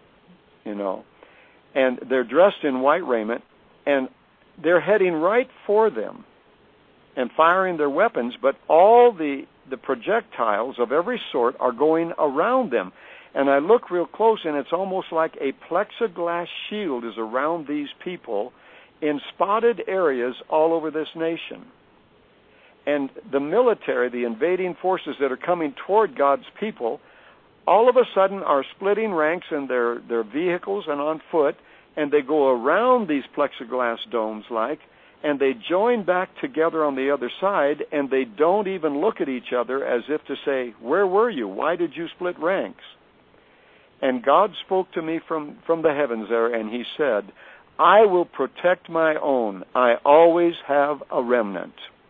And they're dressed in white raiment, and they're heading right for them and firing their weapons, but all the projectiles of every sort are going around them. And I look real close, and it's almost like a plexiglass shield is around these people in spotted areas all over this nation. And the military, the invading forces that are coming toward God's people, all of a sudden are splitting ranks in their vehicles and on foot, and they go around these plexiglass domes and they join back together on the other side, and they don't even look at each other as if to say, where were you? Why did you split ranks? And God spoke to me from the heavens there, and he said, I will protect my own. I always have a remnant.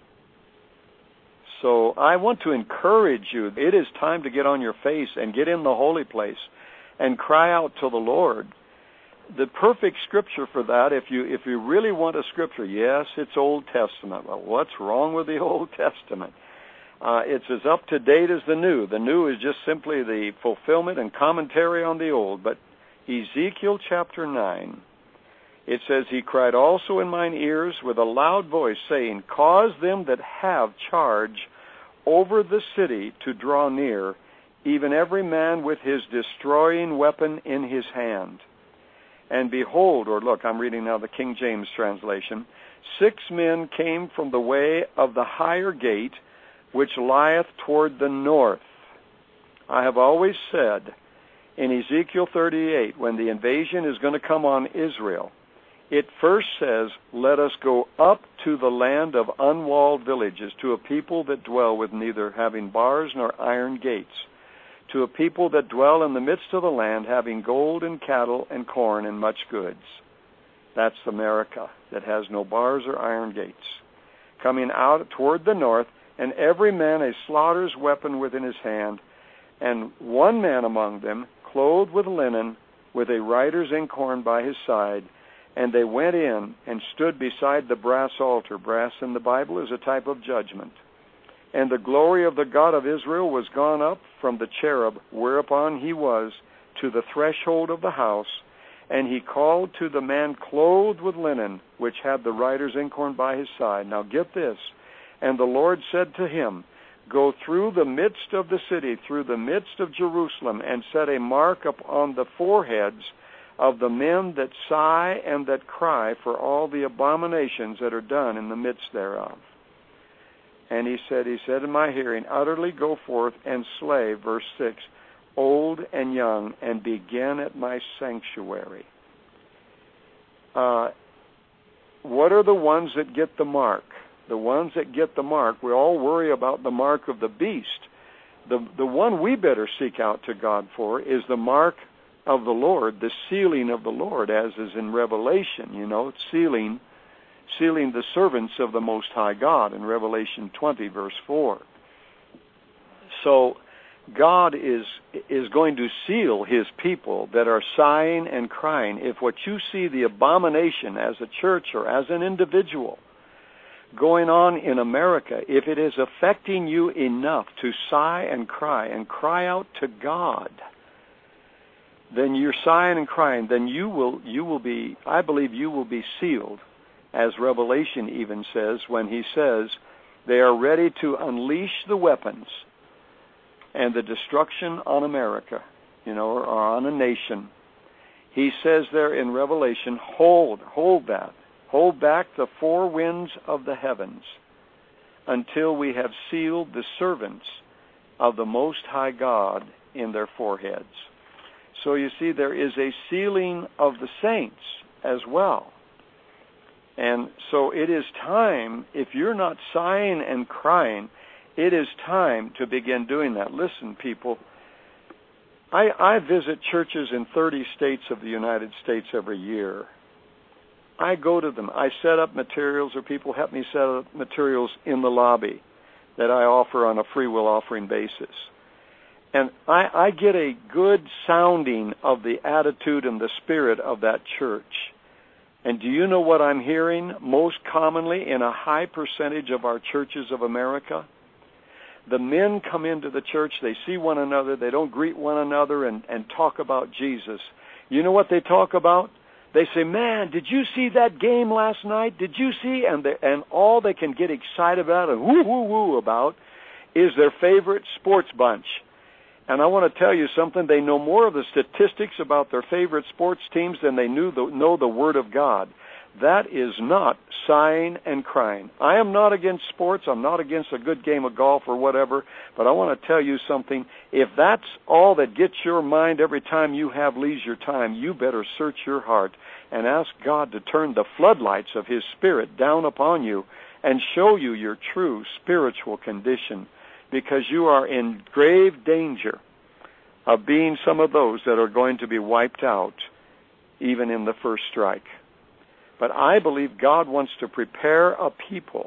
So I want to encourage you. It is time to get on your face and get in the holy place and cry out to the Lord. The perfect scripture for that, if you really want a scripture, yes, it's Old Testament. Well, what's wrong with the Old Testament? It's as up to date as the New. The New is just simply the fulfillment and commentary on the Old. But Ezekiel chapter 9, it says, He cried also in mine ears with a loud voice, saying, Cause them that have charge over the city to draw near, even every man with his destroying weapon in his hand. And behold, or look, I'm reading now the King James translation, 6 men came from the way of the higher gate, which lieth toward the north. I have always said, in Ezekiel 38, when the invasion is going to come on Israel, it first says, let us go up to the land of unwalled villages, to a people that dwell with neither having bars nor iron gates, to a people that dwell in the midst of the land, having gold and cattle and corn and much goods. That's America, that has no bars or iron gates. Coming out toward the north, and every man a slaughter's weapon within his hand, and one man among them, clothed with linen, with a writer's inkhorn by his side. And they went in and stood beside the brass altar. Brass in the Bible is a type of judgment. And the glory of the God of Israel was gone up from the cherub whereupon he was to the threshold of the house. And he called to the man clothed with linen, which had the writer's inkhorn by his side. Now get this. And the Lord said to him, go through the midst of the city, through the midst of Jerusalem, and set a mark upon the foreheads of the men that sigh and that cry for all the abominations that are done in the midst thereof. And he said in my hearing, utterly go forth and slay, verse 6, old and young, and begin at my sanctuary. What are the ones that get the mark? The ones that get the mark, we all worry about the mark of the beast. The one we better seek out to God for is the mark of the Lord, the sealing of the Lord, as is in Revelation, sealing the servants of the Most High God in Revelation 20, verse 4. So God is going to seal his people that are sighing and crying. If what you see, the abomination as a church or as an individual going on in America, if it is affecting you enough to sigh and cry out to God, then you're sighing and crying, then you will be, I believe you will be sealed, as Revelation even says, when he says they are ready to unleash the weapons and the destruction on America, or on a nation. He says there in Revelation, hold that. Hold back the four winds of the heavens until we have sealed the servants of the Most High God in their foreheads. So you see, there is a sealing of the saints as well. And so it is time, if you're not sighing and crying, it is time to begin doing that. Listen, people, I visit churches in 30 states of the United States every year. I go to them. I set up materials, or people help me set up materials in the lobby that I offer on a free will offering basis. And I get a good sounding of the attitude and the spirit of that church. And do you know what I'm hearing most commonly in a high percentage of our churches of America? The men come into the church, they see one another, they don't greet one another and talk about Jesus. You know what they talk about? They say, man, did you see that game last night? Did you see? And all they can get excited about and woo about is their favorite sports bunch. And I want to tell you something. They know more of the statistics about their favorite sports teams than they know the Word of God. That is not sighing and crying. I am not against sports. I'm not against a good game of golf or whatever. But I want to tell you something. If that's all that gets your mind every time you have leisure time, you better search your heart and ask God to turn the floodlights of His Spirit down upon you and show you your true spiritual condition, because you are in grave danger of being some of those that are going to be wiped out even in the first strike. But I believe God wants to prepare a people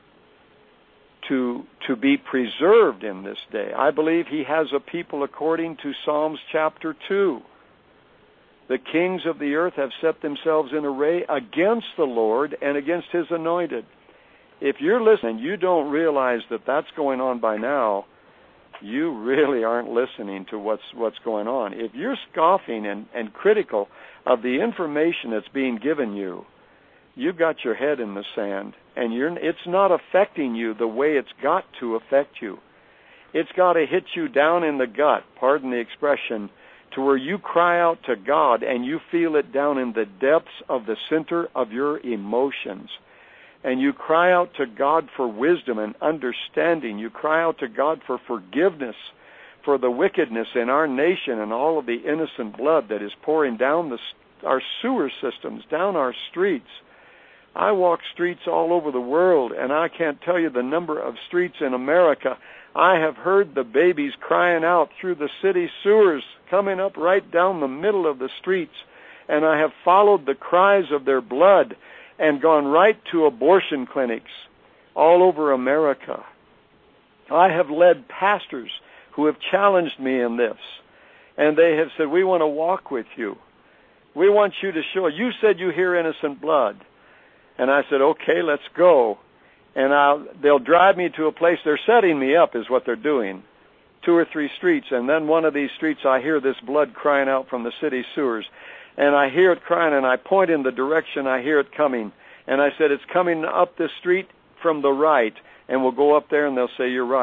to be preserved in this day. I believe He has a people according to Psalms chapter 2. The kings of the earth have set themselves in array against the Lord and against His anointed. If you're listening, you don't realize that that's going on by now, you really aren't listening to what's going on. If you're scoffing and critical of the information that's being given you, you've got your head in the sand, and it's not affecting you the way it's got to affect you. It's got to hit you down in the gut, pardon the expression, to where you cry out to God and you feel it down in the depths of the center of your emotions. And you cry out to God for wisdom and understanding. You cry out to God for forgiveness for the wickedness in our nation and all of the innocent blood that is pouring down our sewer systems, down our streets. I walk streets all over the world, and I can't tell you the number of streets in America. I have heard the babies crying out through the city sewers, coming up right down the middle of the streets, and I have followed the cries of their blood and gone right to abortion clinics all over America. I have led pastors who have challenged me in this, and they have said, we want to walk with you. We want you to show. You said you hear innocent blood. And I said, okay, let's go. And they'll drive me to a place. They're setting me up is what they're doing, 2 or 3 streets. And then one of these streets, I hear this blood crying out from the city sewers. And I hear it crying, and I point in the direction I hear it coming. And I said, it's coming up the street from the right. And we'll go up there, and they'll say, you're right.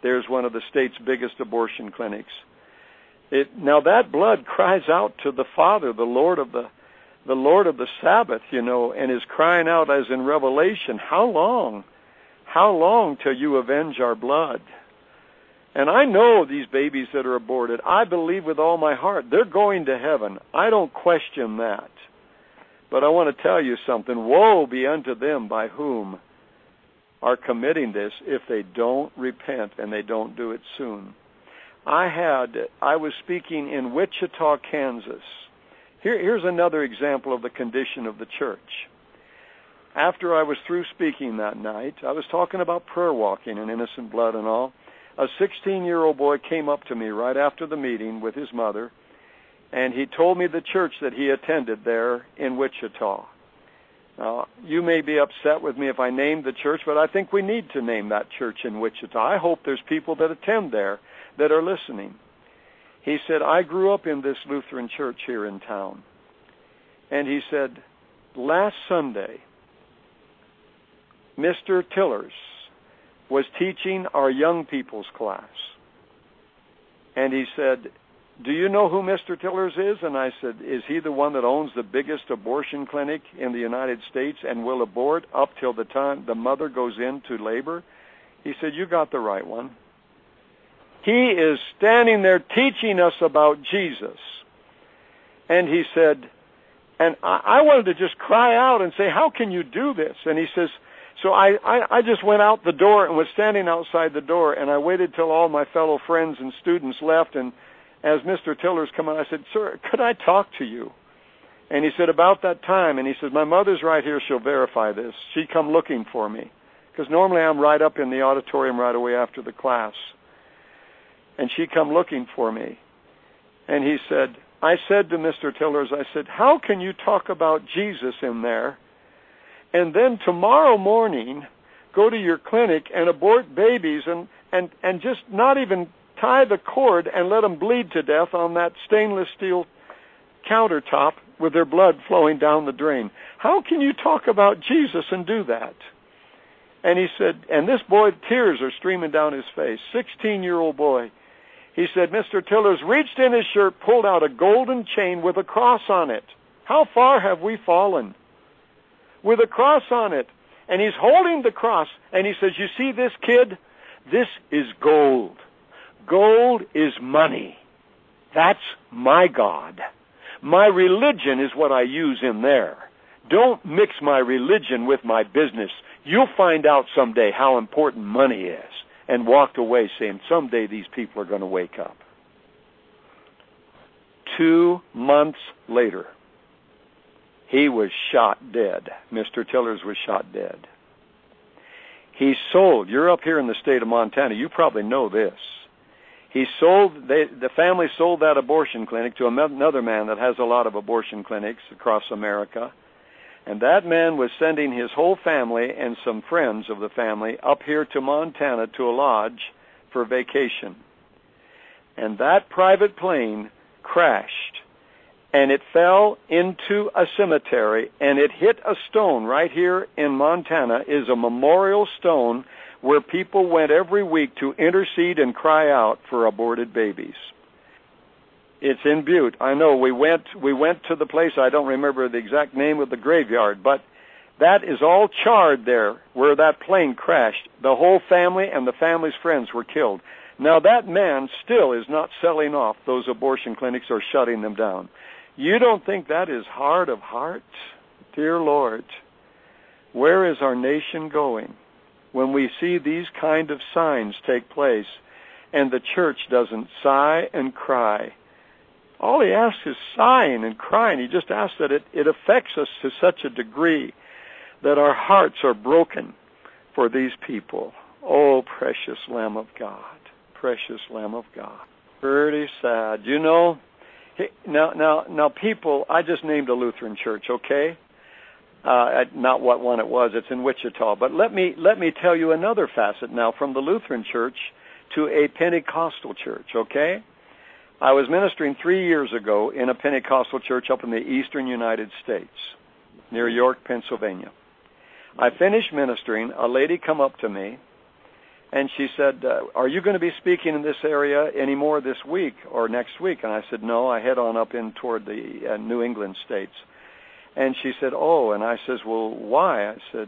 There's one of the state's biggest abortion clinics. Now that blood cries out to the Father, the Lord of the Sabbath, and is crying out as in Revelation, how long? How long till you avenge our blood? And I know these babies that are aborted, I believe with all my heart, they're going to heaven. I don't question that. But I want to tell you something. Woe be unto them by whom are committing this if they don't repent and they don't do it soon. I was speaking in Wichita, Kansas. Here's another example of the condition of the church. After I was through speaking that night, I was talking about prayer walking and innocent blood and all. A 16-year-old boy came up to me right after the meeting with his mother, and he told me the church that he attended there in Wichita. Now, you may be upset with me if I name the church, but I think we need to name that church in Wichita. I hope there's people that attend there that are listening. He said, I grew up in this Lutheran church here in town. And he said, last Sunday, Mr. Tillers was teaching our young people's class. And he said, do you know who Mr. Tillers is? And I said, is he the one that owns the biggest abortion clinic in the United States and will abort up till the time the mother goes into labor? He said, you got the right one. He is standing there teaching us about Jesus. And he said, and I wanted to just cry out and say, how can you do this? And he says, so I just went out the door and was standing outside the door, and I waited till all my fellow friends and students left, and as Mr. Tillers come on, I said, sir, could I talk to you? And he said, about that time, and he said, my mother's right here, she'll verify this. She come looking for me, because normally I'm right up in the auditorium right away after the class. And she come looking for me. And he said, I said to Mr. Tillers, I said, how can you talk about Jesus in there and then tomorrow morning go to your clinic and abort babies and just not even tie the cord and let them bleed to death on that stainless steel countertop with their blood flowing down the drain? How can you talk about Jesus and do that? And he said, and this boy, tears are streaming down his face, 16-year-old boy. He said, Mr. Tillers reached in his shirt, pulled out a golden chain with a cross on it. How far have we fallen? With a cross on it. And he's holding the cross, and he says, you see this, kid? This is gold. Gold is money. That's my God. My religion is what I use in there. Don't mix my religion with my business. You'll find out someday how important money is. And walked away saying, someday these people are going to wake up. 2 months later, he was shot dead. Mr. Tillers was shot dead. He sold, you're up here in the state of Montana, you probably know this. The family sold that abortion clinic to another man that has a lot of abortion clinics across America. And that man was sending his whole family and some friends of the family up here to Montana to a lodge for vacation. And that private plane crashed, and it fell into a cemetery, and it hit a stone right here in Montana, is a memorial stone where people went every week to intercede and cry out for aborted babies. It's in Butte. I know we went to the place, I don't remember the exact name of the graveyard, but that is all charred there where that plane crashed. The whole family and the family's friends were killed. Now that man still is not selling off those abortion clinics or shutting them down. You don't think that is hard of heart? Dear Lord, where is our nation going when we see these kind of signs take place and the church doesn't sigh and cry? All he asks is sighing and crying. He just asks that it affects us to such a degree that our hearts are broken for these people. Oh, precious Lamb of God. Precious Lamb of God. Pretty sad. You know, now people, I just named a Lutheran church, okay? Not what one it was. It's in Wichita. But let me tell you another facet now from the Lutheran church to a Pentecostal church, okay? I was ministering 3 years ago in a Pentecostal church up in the eastern United States, near York, Pennsylvania. I finished ministering. A lady come up to me, And she said, are you going to be speaking in this area anymore this week or next week? And I said, no, I head on up in toward the New England states. And she said, oh, and I says, well, why? I said,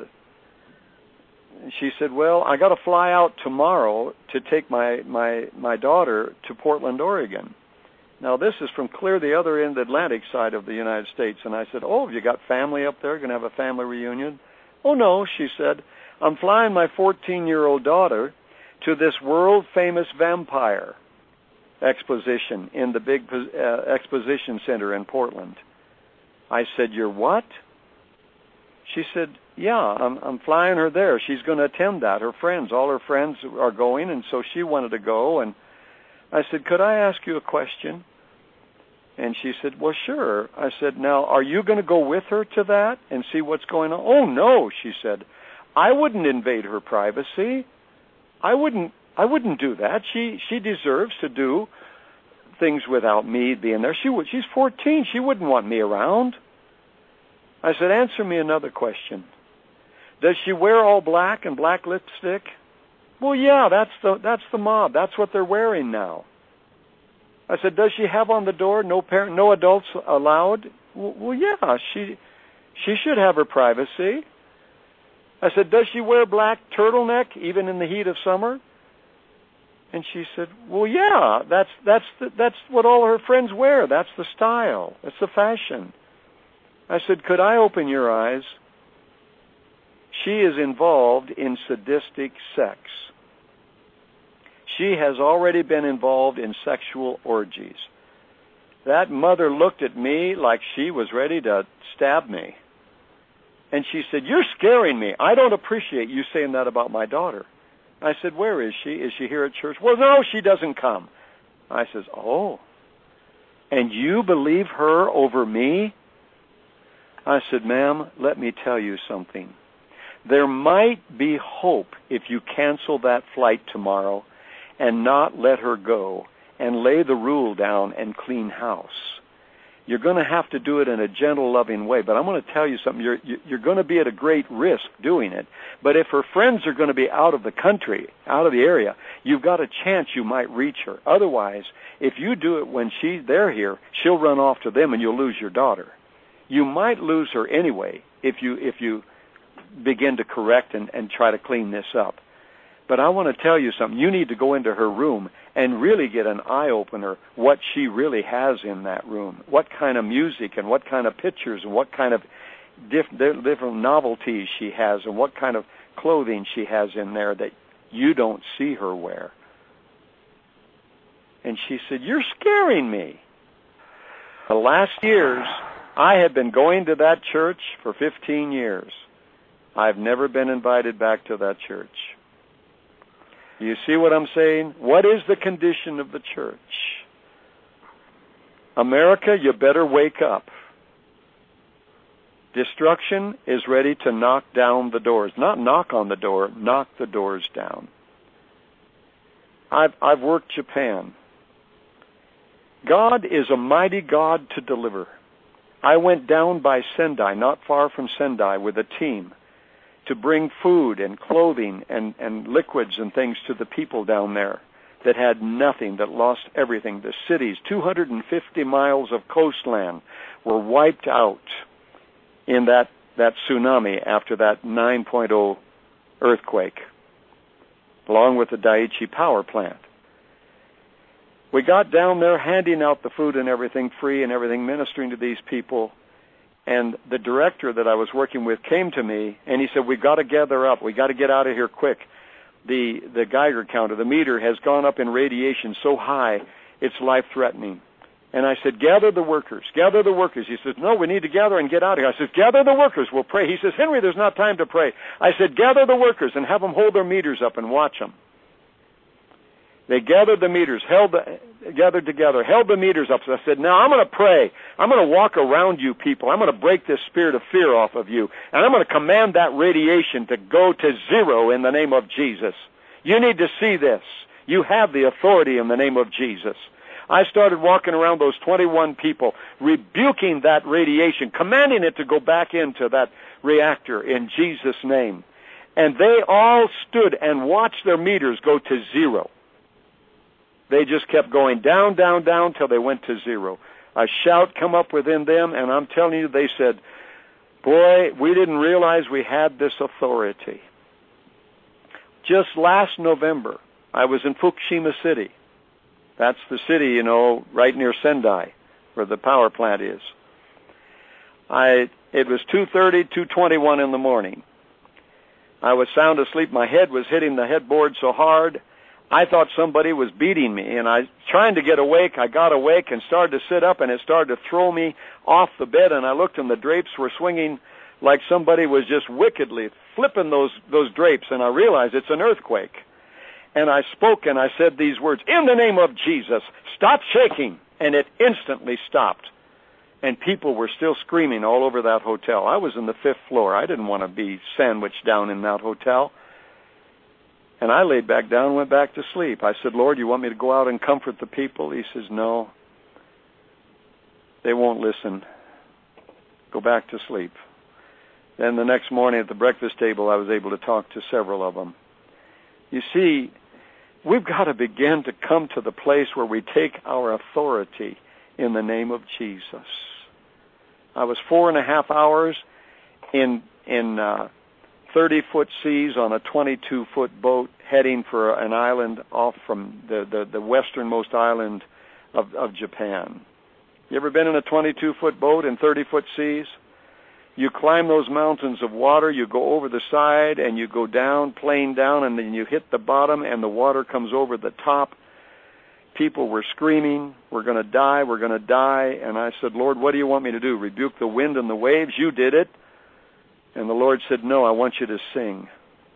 she said, well, I got to fly out tomorrow to take my daughter to Portland, Oregon. Now, this is from clear the other end, the Atlantic side of the United States. And I said, oh, have you got family up there? Going to have a family reunion? Oh, no, she said. I'm flying my 14-year-old daughter to this world-famous vampire exposition in the big exposition center in Portland. I said, you're what? She said, yeah, I'm flying her there. She's going to attend that. Her friends, all her friends are going, and so she wanted to go. And I said, could I ask you a question? And she said, well, sure. I said, now, are you going to go with her to that and see what's going on? Oh, no, she said. I wouldn't invade her privacy. I wouldn't do that. She deserves to do things without me being there. She's 14. She wouldn't want me around. I said, answer me another question. Does she wear all black and black lipstick? Well, yeah, that's the mob. That's what they're wearing now. I said, does she have on the door no adults allowed? Well, yeah, she should have her privacy. I said, does she wear black turtleneck even in the heat of summer? And she said, well, yeah, that's what all her friends wear. That's the style. That's the fashion. I said, could I open your eyes? She is involved in sadistic sex. She has already been involved in sexual orgies. That mother looked at me like she was ready to stab me. And she said, you're scaring me. I don't appreciate you saying that about my daughter. I said, where is she? Is she here at church? Well, no, she doesn't come. I says, oh, and you believe her over me? I said, ma'am, let me tell you something. There might be hope if you cancel that flight tomorrow and not let her go and lay the rule down and clean house. You're going to have to do it in a gentle, loving way. But I'm going to tell you something. You're going to be at a great risk doing it. But if her friends are going to be out of the country, out of the area, you've got a chance you might reach her. Otherwise, if you do it when they're here, she'll run off to them and you'll lose your daughter. You might lose her anyway if you begin to correct and try to clean this up. But I want to tell you something. You need to go into her room and really get an eye-opener what she really has in that room, what kind of music and what kind of pictures and what kind of different novelties she has and what kind of clothing she has in there that you don't see her wear. And she said, you're scaring me. The last years, I have been going to that church for 15 years. I've never been invited back to that church. You see what I'm saying? What is the condition of the church? America, you better wake up. Destruction is ready to knock down the doors. Not knock on the door, knock the doors down. I've worked Japan. God is a mighty God to deliver. I went down by Sendai, not far from Sendai, with a team to bring food and clothing and liquids and things to the people down there that had nothing, that lost everything. The cities, 250 miles of coastline, were wiped out in that tsunami after that 9.0 earthquake, along with the Daiichi power plant. We got down there handing out the food and everything free and everything, ministering to these people. And the director that I was working with came to me, and he said, we've got to gather up. We've got to get out of here quick. The Geiger counter, the meter, has gone up in radiation so high, it's life-threatening. And I said, gather the workers. Gather the workers. He says, no, we need to gather and get out of here. I said, gather the workers. We'll pray. He says, Henry, there's not time to pray. I said, gather the workers and have them hold their meters up and watch them. They gathered the meters, gathered together, held the meters up. So I said, now I'm going to pray. I'm going to walk around you people. I'm going to break this spirit of fear off of you. And I'm going to command that radiation to go to zero in the name of Jesus. You need to see this. You have the authority in the name of Jesus. I started walking around those 21 people, rebuking that radiation, commanding it to go back into that reactor in Jesus' name. And they all stood and watched their meters go to zero. They just kept going down, down, down till they went to zero. A shout come up within them, and I'm telling you, they said, boy, we didn't realize we had this authority. Just last November, I was in Fukushima City. That's the city, you know, right near Sendai, where the power plant is. It was 2:30, 2:21 in the morning. I was sound asleep. My head was hitting the headboard so hard, I thought somebody was beating me. And I, trying to get awake, I got awake and started to sit up, and it started to throw me off the bed. And I looked, and the drapes were swinging like somebody was just wickedly flipping those drapes. And I realized it's an earthquake. And I spoke, and I said these words, in the name of Jesus, stop shaking. And it instantly stopped. And people were still screaming all over that hotel. I was in the 5th floor. I didn't want to be sandwiched down in that hotel. And I laid back down and went back to sleep. I said, Lord, you want me to go out and comfort the people? He says, no. They won't listen. Go back to sleep. Then the next morning at the breakfast table, I was able to talk to several of them. You see, we've got to begin to come to the place where we take our authority in the name of Jesus. I was 4.5 hours in 30-foot seas on a 22-foot boat heading for an island off from the westernmost island of Japan. You ever been in a 22-foot boat in 30-foot seas? You climb those mountains of water, you go over the side, and you go down, plane down, and then you hit the bottom, and the water comes over the top. People were screaming, we're going to die, we're going to die. And I said, Lord, what do you want me to do? Rebuke the wind and the waves? You did it. And the Lord said, no, I want you to sing.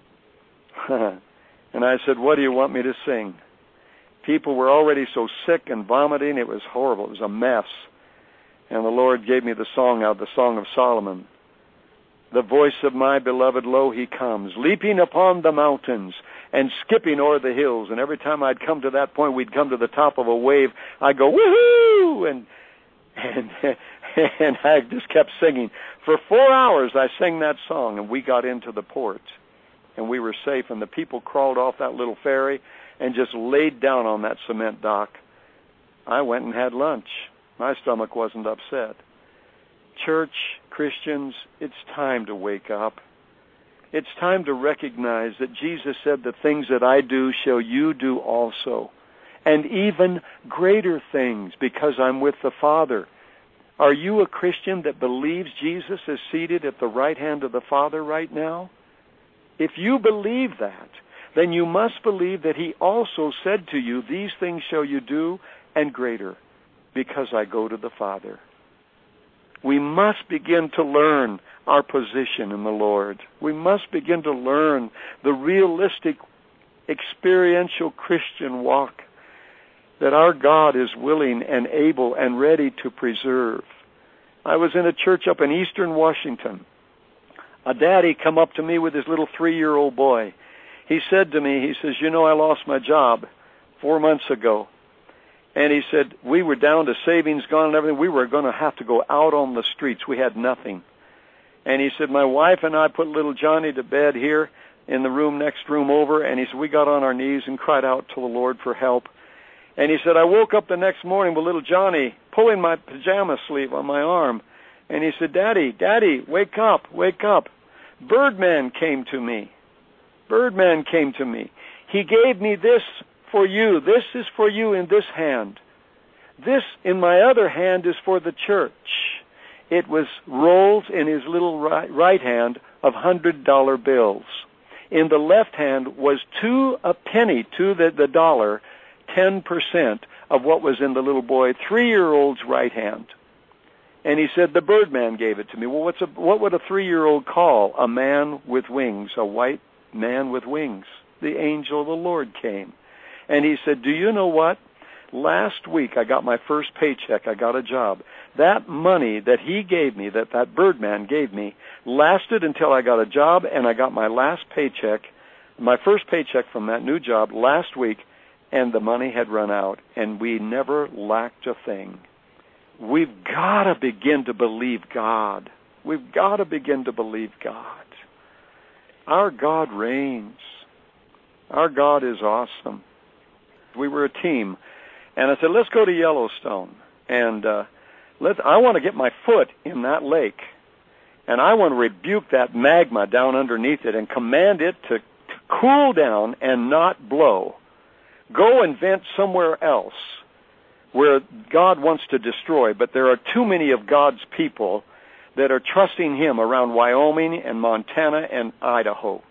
And I said, what do you want me to sing? People were already so sick and vomiting, it was horrible. It was a mess. And the Lord gave me the song out, the Song of Solomon. The voice of my beloved, lo, he comes, leaping upon the mountains and skipping o'er the hills. And every time I'd come to that point, we'd come to the top of a wave, I'd go, woohoo! And I just kept singing. For 4 hours, I sang that song, and we got into the port. And we were safe, and the people crawled off that little ferry and just laid down on that cement dock. I went and had lunch. My stomach wasn't upset. Church, Christians, it's time to wake up. It's time to recognize that Jesus said, the things that I do shall you do also, and even greater things, because I'm with the Father. Are you a Christian that believes Jesus is seated at the right hand of the Father right now? If you believe that, then you must believe that he also said to you, these things shall you do, and greater, because I go to the Father. We must begin to learn our position in the Lord. We must begin to learn the realistic, experiential Christian walk that our God is willing and able and ready to preserve. I was in a church up in eastern Washington. A daddy come up to me with his little 3-year-old boy. He said to me, he says, you know, I lost my job 4 months ago. And he said, we were down to savings gone and everything. We were going to have to go out on the streets. We had nothing. And he said, my wife and I put little Johnny to bed here in the room, next room over. And he said, we got on our knees and cried out to the Lord for help. And he said, I woke up the next morning with little Johnny pulling my pajama sleeve on my arm. And he said, Daddy, wake up, wake up. Birdman came to me. Birdman came to me. He gave me this for you. This is for you in this hand. This in my other hand is for the church. It was rolls in his little right hand of $100 bills. In the left hand was a penny to the dollar, 10% of what was in the little boy, 3-year-old's right hand. And he said, the Birdman gave it to me. Well, what would a 3-year-old call a man with wings, a white man with wings? The angel of the Lord came. And he said, do you know what? Last week I got my first paycheck. I got a job. That money that he gave me, that Birdman gave me, lasted until I got a job, and I got my last paycheck, my first paycheck from that new job last week, and the money had run out, and we never lacked a thing. We've got to begin to believe God. We've got to begin to believe God. Our God reigns. Our God is awesome. We were a team, and I said, let's go to Yellowstone, and I want to get my foot in that lake, and I want to rebuke that magma down underneath it and command it to cool down and not blow. Go and vent somewhere else where God wants to destroy, but there are too many of God's people that are trusting Him around Wyoming and Montana and Idaho.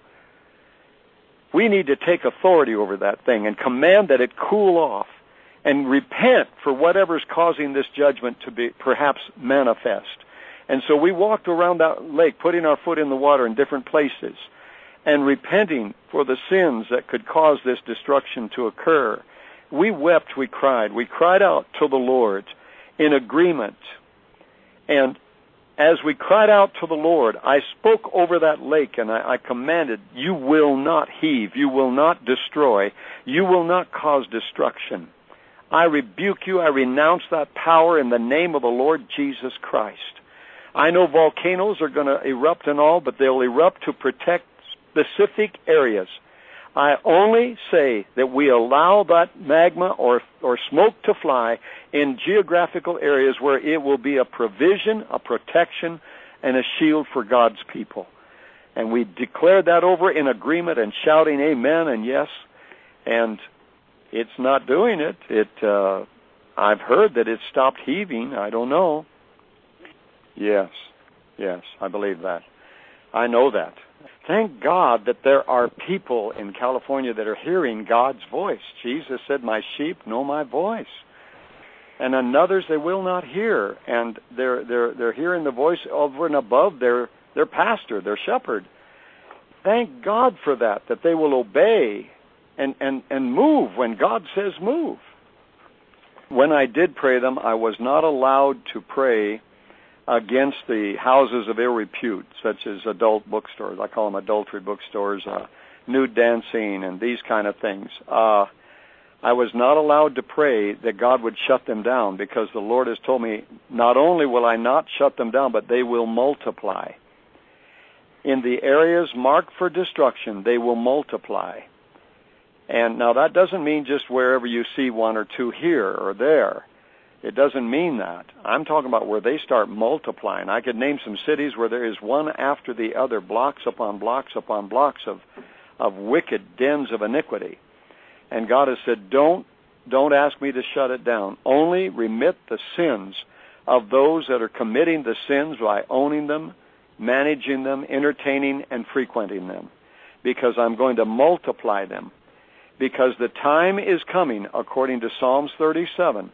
We need to take authority over that thing and command that it cool off and repent for whatever's causing this judgment to be perhaps manifest. And so we walked around that lake, putting our foot in the water in different places and repenting for the sins that could cause this destruction to occur. We wept, we cried out to the Lord in agreement. And as we cried out to the Lord, I spoke over that lake and I commanded, you will not heave, you will not destroy, you will not cause destruction. I rebuke you, I renounce that power in the name of the Lord Jesus Christ. I know volcanoes are going to erupt and all, but they'll erupt to protect specific areas. I only say that we allow that magma or smoke to fly in geographical areas where it will be a provision, a protection, and a shield for God's people. And we declared that over in agreement and shouting amen and yes. And it's not doing it. I've heard that it stopped heaving. I don't know. Yes, I believe that. I know that. Thank God that there are people in California that are hearing God's voice. Jesus said, my sheep know my voice. And on others they will not hear. And they're hearing the voice over and above their pastor, their shepherd. Thank God for that they will obey and move when God says move. When I did pray them, I was not allowed to pray against the houses of ill repute, such as adult bookstores. I call them adultery bookstores, nude dancing, and these kind of things. I was not allowed to pray that God would shut them down, because the Lord has told me, not only will I not shut them down, but they will multiply. In the areas marked for destruction, they will multiply. And now that doesn't mean just wherever you see one or two here or there. It doesn't mean that. I'm talking about where they start multiplying. I could name some cities where there is one after the other, blocks upon blocks upon blocks of wicked dens of iniquity. And God has said, don't ask me to shut it down. Only remit the sins of those that are committing the sins by owning them, managing them, entertaining, and frequenting them. Because I'm going to multiply them. Because the time is coming, according to Psalms 37,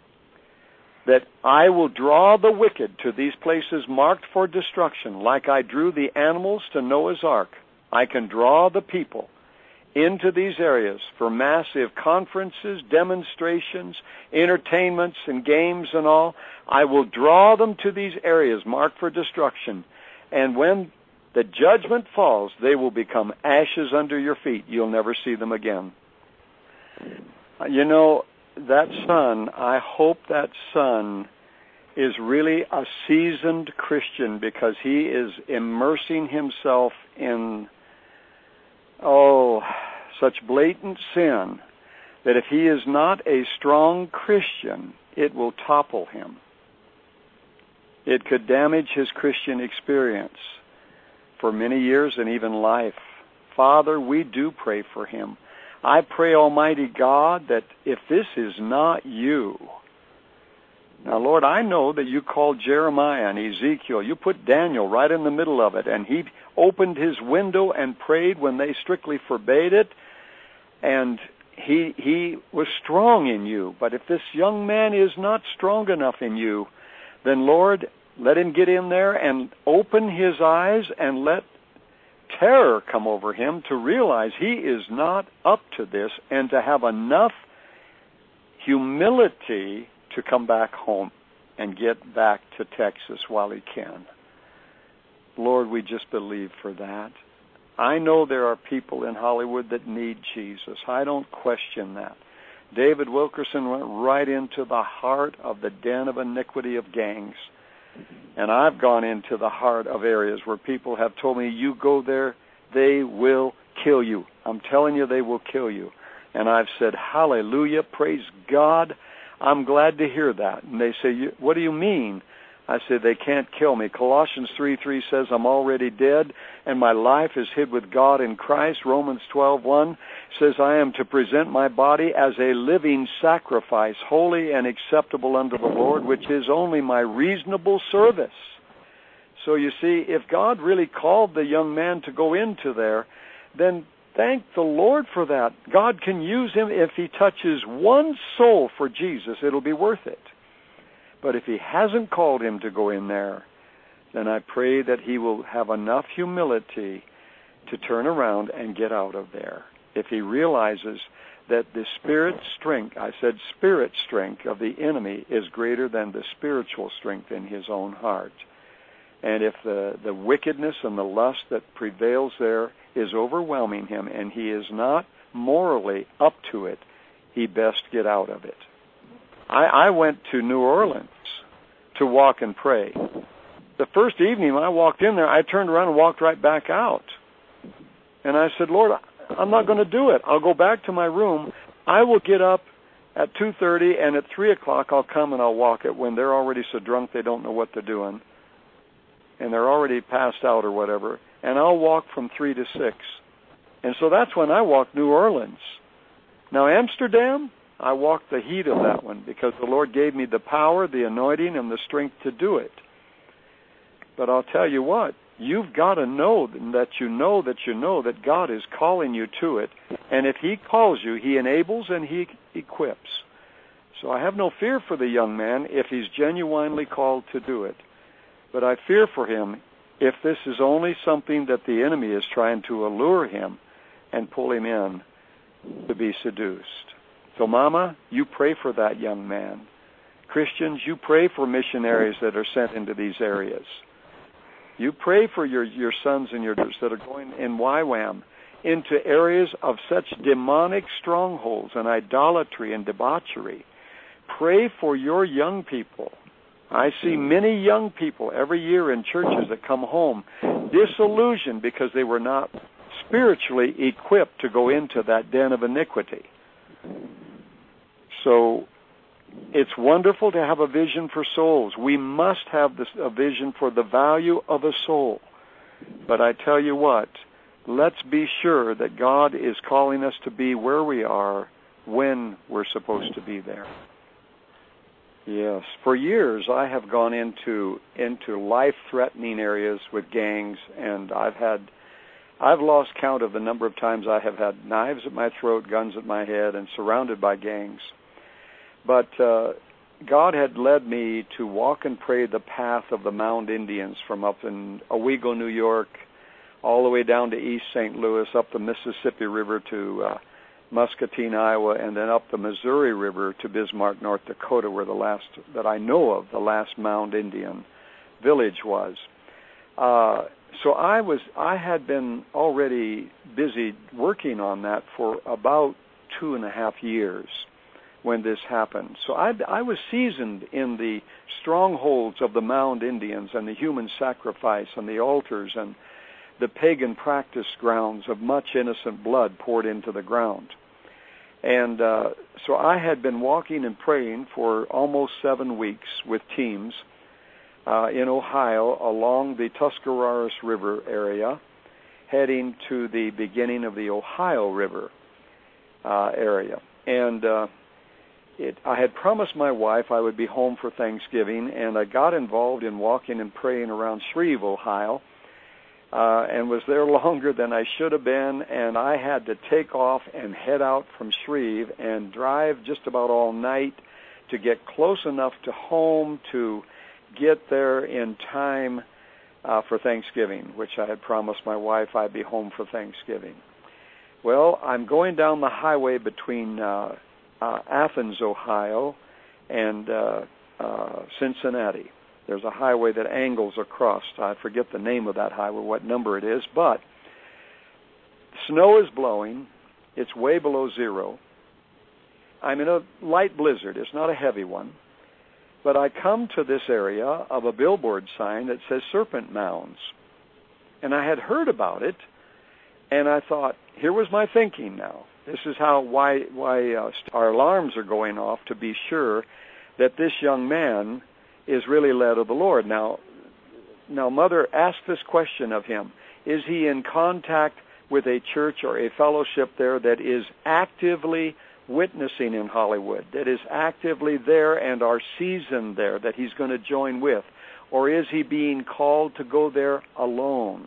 that I will draw the wicked to these places marked for destruction, like I drew the animals to Noah's Ark. I can draw the people into these areas for massive conferences, demonstrations, entertainments, and games and all. I will draw them to these areas marked for destruction. And when the judgment falls, they will become ashes under your feet. You'll never see them again. You know, that son, I hope that son is really a seasoned Christian, because he is immersing himself in, such blatant sin that if he is not a strong Christian, it will topple him. It could damage his Christian experience for many years and even life. Father, we do pray for him. I pray, Almighty God, that if this is not you, now, Lord, I know that you called Jeremiah and Ezekiel. You put Daniel right in the middle of it, and he opened his window and prayed when they strictly forbade it, and he was strong in you. But if this young man is not strong enough in you, then, Lord, let him get in there and open his eyes and let terror come over him to realize he is not up to this, and to have enough humility to come back home and get back to Texas while he can. Lord, we just believe for that. I know there are people in Hollywood that need Jesus. I don't question that. David Wilkerson went right into the heart of the den of iniquity of gangs. And I've gone into the heart of areas where people have told me, you go there, they will kill you. I'm telling you, they will kill you. And I've said, hallelujah, praise God. I'm glad to hear that. And they say, what do you mean? I said, they can't kill me. Colossians 3:3 says, I'm already dead, and my life is hid with God in Christ. Romans 12:1 says, I am to present my body as a living sacrifice, holy and acceptable unto the Lord, which is only my reasonable service. So you see, if God really called the young man to go into there, then thank the Lord for that. God can use him. If he touches one soul for Jesus, it'll be worth it. But if he hasn't called him to go in there, then I pray that he will have enough humility to turn around and get out of there. If he realizes that the spirit strength, I said spirit strength of the enemy is greater than the spiritual strength in his own heart. And if the wickedness and the lust that prevails there is overwhelming him and he is not morally up to it, he best get out of it. I went to New Orleans to walk and pray. The first evening when I walked in there, I turned around and walked right back out. And I said, Lord, I'm not going to do it. I'll go back to my room. I will get up at 2:30, and at 3 o'clock I'll come and I'll walk it when they're already so drunk they don't know what they're doing. And they're already passed out or whatever. And I'll walk from 3 to 6. And so that's when I walked New Orleans. Now, Amsterdam, I walked the heat of that one because the Lord gave me the power, the anointing, and the strength to do it. But I'll tell you what, you've got to know that God is calling you to it. And if he calls you, he enables and he equips. So I have no fear for the young man if he's genuinely called to do it. But I fear for him if this is only something that the enemy is trying to allure him and pull him in to be seduced. So, Mama, you pray for that young man. Christians, you pray for missionaries that are sent into these areas. You pray for your sons and your daughters that are going in YWAM into areas of such demonic strongholds and idolatry and debauchery. Pray for your young people. I see many young people every year in churches that come home disillusioned because they were not spiritually equipped to go into that den of iniquity. So it's wonderful to have a vision for souls. We must have a vision for the value of a soul. But I tell you what, let's be sure that God is calling us to be where we are when we're supposed to be there. Yes. For years, I have gone into life-threatening areas with gangs, and I've lost count of the number of times I have had knives at my throat, guns at my head, and surrounded by gangs. But God had led me to walk and pray the path of the Mound Indians from up in Owego, New York, all the way down to East St. Louis, up the Mississippi River to Muscatine, Iowa, and then up the Missouri River to Bismarck, North Dakota, where the last that I know of, the last Mound Indian village was. So I had been already busy working on that for about 2.5 years when this happened. So I was seasoned in the strongholds of the Mound Indians and the human sacrifice and the altars and the pagan practice grounds of much innocent blood poured into the ground. And so I had been walking and praying for almost 7 weeks with teams in Ohio along the Tuscarawas River area, heading to the beginning of the Ohio River area. And I had promised my wife I would be home for Thanksgiving, and I got involved in walking and praying around Shreve, Ohio, and was there longer than I should have been, and I had to take off and head out from Shreve and drive just about all night to get close enough to home to get there in time for Thanksgiving, which I had promised my wife I'd be home for Thanksgiving. Well, I'm going down the highway between Athens, Ohio, and Cincinnati. There's a highway that angles across. I forget the name of that highway, what number it is, but snow is blowing. It's way below zero. I'm in a light blizzard. It's not a heavy one. But I come to this area of a billboard sign that says Serpent Mounds. And I had heard about it, And I thought, here was my thinking now. This is why our alarms are going off, to be sure that this young man is really led of the Lord. Now, Mother asked this question of him: is he in contact with a church or a fellowship there that is actively witnessing in Hollywood, that is actively there and are seasoned there, that he's going to join with? Or is he being called to go there alone?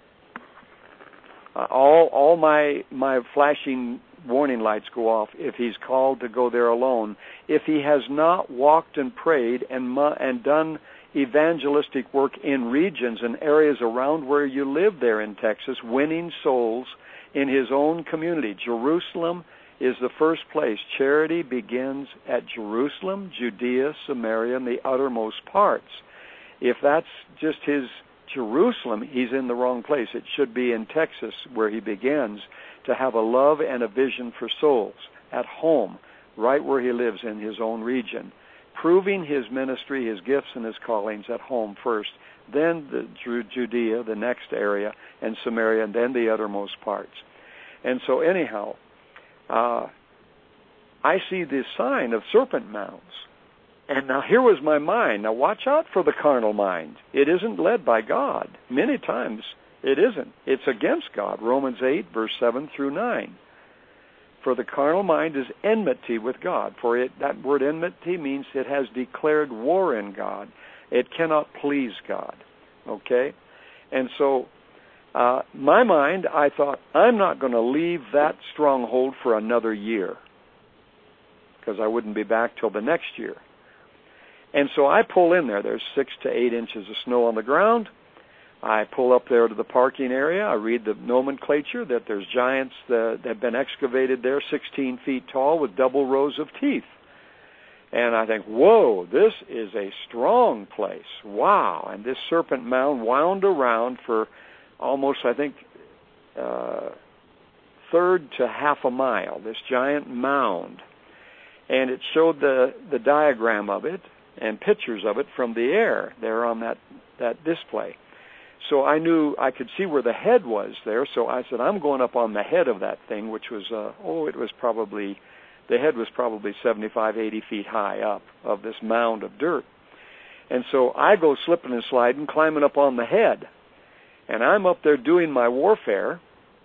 All my flashing warning lights go off if he's called to go there alone. If he has not walked and prayed and done evangelistic work in regions and areas around where you live there in Texas, winning souls in his own community. Jerusalem is the first place. Charity begins at Jerusalem, Judea, Samaria, and the uttermost parts. If that's just his Jerusalem, he's in the wrong place. It should be in Texas where he begins to have a love and a vision for souls at home, right where he lives in his own region, proving his ministry, his gifts, and his callings at home first, then the Judea, the next area, and Samaria, and then the uttermost parts. And so anyhow, I see this sign of serpent mounds. And now here was my mind. Now watch out for the carnal mind. It isn't led by God. Many times it isn't. It's against God. Romans 8, verse 7 through 9. For the carnal mind is enmity with God. For it, that word enmity means it has declared war in God. It cannot please God. Okay? And so my mind, I thought, I'm not going to leave that stronghold for another year, because I wouldn't be back till the next year. And so I pull in there. There's 6 to 8 inches of snow on the ground. I pull up there to the parking area. I read the nomenclature that there's giants that have been excavated there, 16 feet tall with double rows of teeth. And I think, whoa, this is a strong place. Wow. And this serpent mound wound around for almost, I think, third to half a mile, this giant mound. And it showed the diagram of it and pictures of it from the air there on that display. So I knew I could see where the head was there, so I said, I'm going up on the head of that thing, which was, the head was probably 75, 80 feet high up of this mound of dirt. And so I go slipping and sliding, climbing up on the head. And I'm up there doing my warfare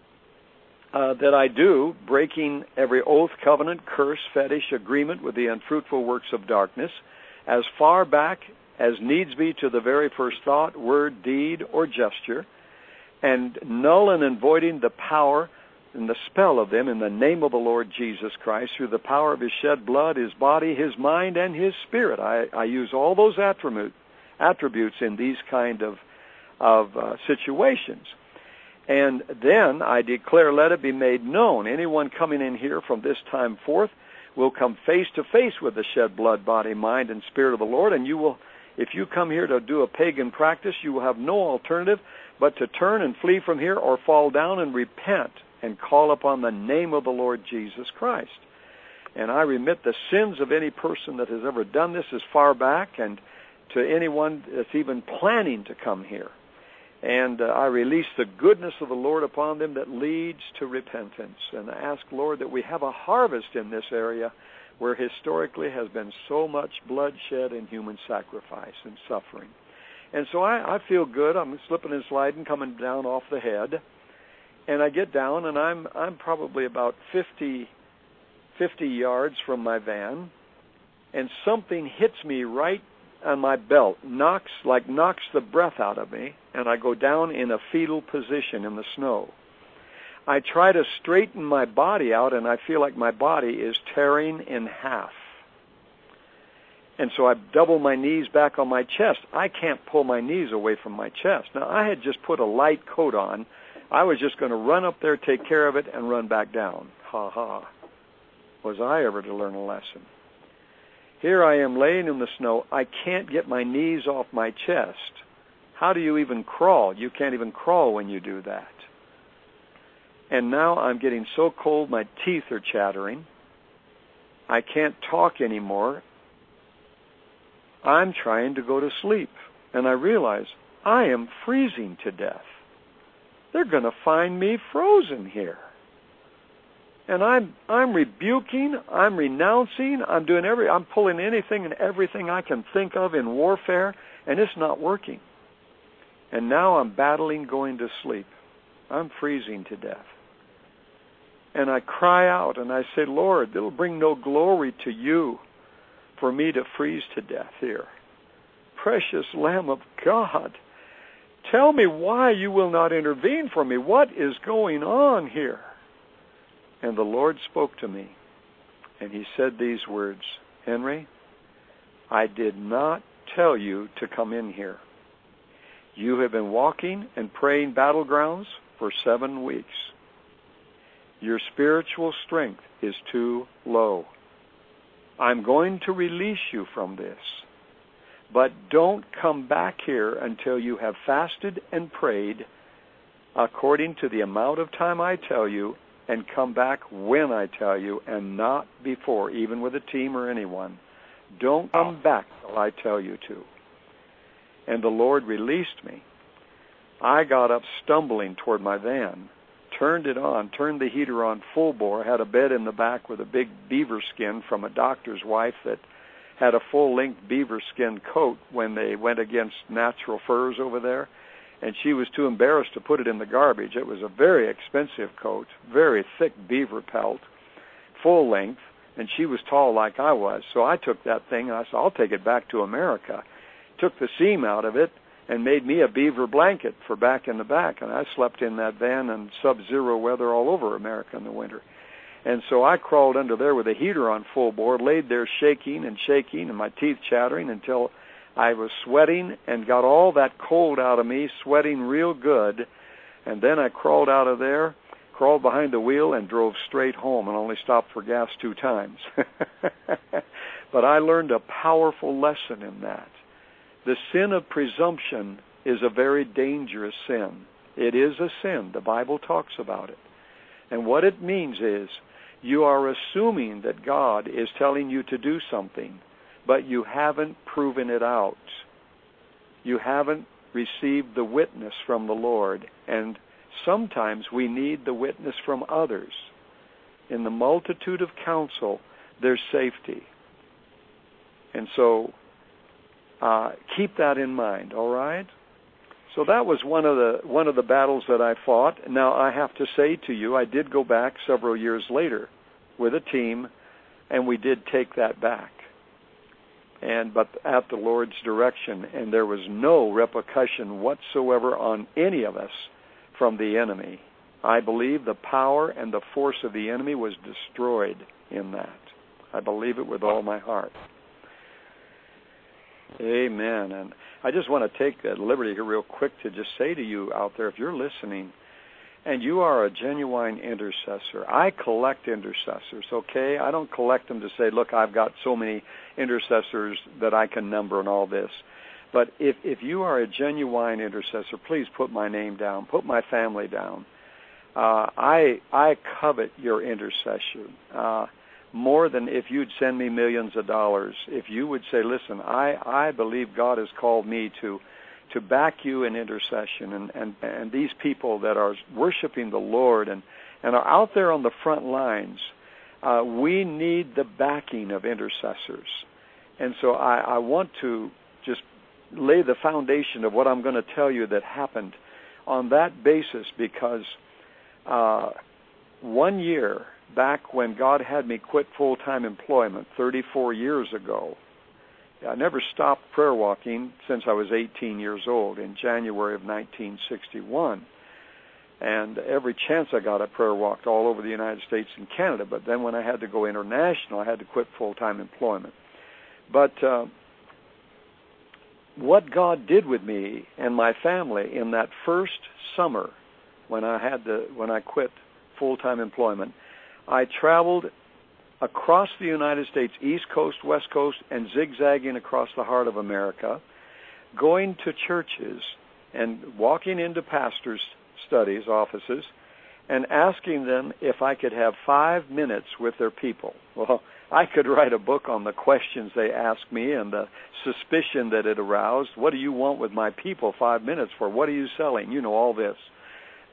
that I do, breaking every oath, covenant, curse, fetish, agreement with the unfruitful works of darkness, as far back as needs be to the very first thought, word, deed, or gesture, and nulling and voiding the power and the spell of them in the name of the Lord Jesus Christ, through the power of his shed blood, his body, his mind, and his spirit. I use all those attributes in these kind of situations. And then I declare, let it be made known, anyone coming in here from this time forth will come face to face with the shed blood, body, mind, and spirit of the Lord, and you will, if you come here to do a pagan practice, you will have no alternative but to turn and flee from here or fall down and repent and call upon the name of the Lord Jesus Christ. And I remit the sins of any person that has ever done this as far back, and to anyone that's even planning to come here. And I release the goodness of the Lord upon them that leads to repentance. And I ask, Lord, that we have a harvest in this area where historically has been so much bloodshed and human sacrifice and suffering. And so I feel good. I'm slipping and sliding, coming down off the head. And I get down, and I'm probably about 50 yards from my van, and something hits me right on my belt, knocks the breath out of me, and I go down in a fetal position in the snow. I try to straighten my body out, and I feel like my body is tearing in half. And so I double my knees back on my chest. I can't pull my knees away from my chest. Now, I had just put a light coat on. I was just going to run up there, take care of it, and run back down. Ha ha. Was I ever to learn a lesson? Here I am laying in the snow. I can't get my knees off my chest. How do you even crawl? You can't even crawl when you do that. And now I'm getting so cold my teeth are chattering. I can't talk anymore. I'm trying to go to sleep. And I realize I am freezing to death. they're going to find me frozen here. And I'm rebuking, I'm renouncing, I'm pulling anything and everything I can think of in warfare, and it's not working. And now I'm battling going to sleep. I'm freezing to death. And I cry out and I say, Lord, it'll bring no glory to you for me to freeze to death here. Precious Lamb of God, tell me why you will not intervene for me. What is going on here? And the Lord spoke to me, and he said these words, Henry, I did not tell you to come in here. You have been walking and praying battlegrounds for 7 weeks. Your spiritual strength is too low. I'm going to release you from this, but don't come back here until you have fasted and prayed according to the amount of time I tell you, and come back when I tell you, and not before, even with a team or anyone. Don't come back till I tell you to. And the Lord released me. I got up stumbling toward my van, turned it on, turned the heater on full bore, had a bed in the back with a big beaver skin from a doctor's wife that had a full-length beaver skin coat when they went against natural furs over there. And she was too embarrassed to put it in the garbage. It was a very expensive coat, very thick beaver pelt, full length, and she was tall like I was. So I took that thing, and I said, I'll take it back to America. Took the seam out of it and made me a beaver blanket for back in the back. And I slept in that van in sub-zero weather all over America in the winter. And so I crawled under there with the heater on full bore, laid there shaking and my teeth chattering until I was sweating and got all that cold out of me, sweating real good. And then I crawled out of there, crawled behind the wheel, and drove straight home and only stopped for gas 2 times. But I learned a powerful lesson in that. The sin of presumption is a very dangerous sin. It is a sin. The Bible talks about it. And what it means is you are assuming that God is telling you to do something, but you haven't proven it out. You haven't received the witness from the Lord. And sometimes we need the witness from others. In the multitude of counsel, there's safety. And so keep that in mind, all right? So that was one of the battles that I fought. Now, I have to say to you, I did go back several years later with a team, and we did take that back. But at the Lord's direction, and there was no repercussion whatsoever on any of us from the enemy. I believe the power and the force of the enemy was destroyed in that. I believe it with all my heart. Amen. And I just want to take the liberty here real quick to just say to you out there, if you're listening, and you are a genuine intercessor. I collect intercessors, okay? I don't collect them to say, look, I've got so many intercessors that I can number and all this. But if you are a genuine intercessor, please put my name down, put my family down. I covet your intercession more than if you'd send me millions of dollars. If you would say, listen, I believe God has called me to back you in intercession, and these people that are worshiping the Lord and are out there on the front lines, we need the backing of intercessors. And so I want to just lay the foundation of what I'm going to tell you that happened on that basis, because 1 year back when God had me quit full-time employment 34 years ago, I never stopped prayer walking since I was 18 years old in January of 1961. And every chance I got, I prayer walked all over the United States and Canada. But then when I had to go international, I had to quit full-time employment. But what God did with me and my family in that first summer when I quit full-time employment, I traveled across the United States, East Coast, West Coast, and zigzagging across the heart of America, going to churches and walking into pastors' studies, offices, and asking them if I could have 5 minutes with their people. Well, I could write a book on the questions they asked me and the suspicion that it aroused. What do you want with my people 5 minutes for? What are you selling? You know, all this.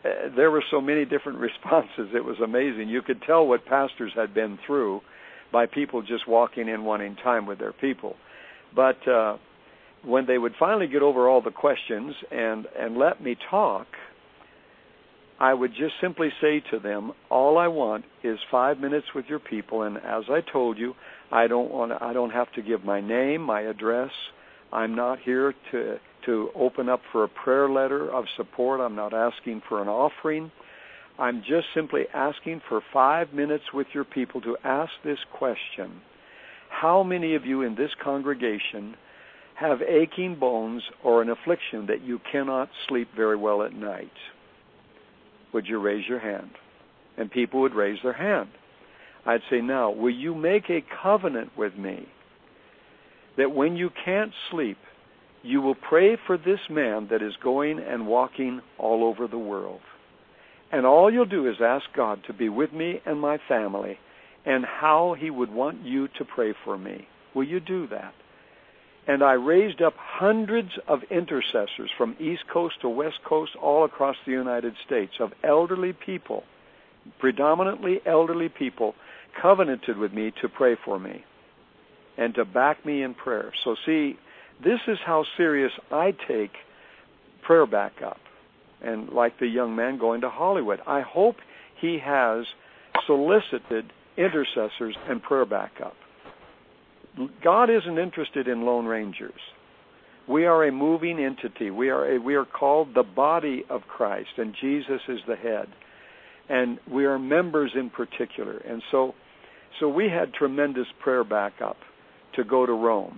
there were so many different responses. It was amazing. You could tell what pastors had been through by people just walking in wanting time with their people. But when they would finally get over all the questions and let me talk, I would just simply say to them, all I want is 5 minutes with your people, and as I told you, I don't have to give my name, my address. I'm not here to open up for a prayer letter of support. I'm not asking for an offering. I'm just simply asking for 5 minutes with your people to ask this question. How many of you in this congregation have aching bones or an affliction that you cannot sleep very well at night? Would you raise your hand? And people would raise their hand. I'd say, now, will you make a covenant with me that when you can't sleep, you will pray for this man that is going and walking all over the world? And all you'll do is ask God to be with me and my family and how he would want you to pray for me. Will you do that? And I raised up hundreds of intercessors from East Coast to West Coast all across the United States of elderly people, predominantly elderly people, covenanted with me to pray for me and to back me in prayer. So see, this is how serious I take prayer backup. And like the young man going to Hollywood, I hope he has solicited intercessors and prayer backup. God isn't interested in lone rangers. We are a moving entity. We are called the body of Christ, and Jesus is the head. And we are members in particular. And so we had tremendous prayer backup to go to Rome.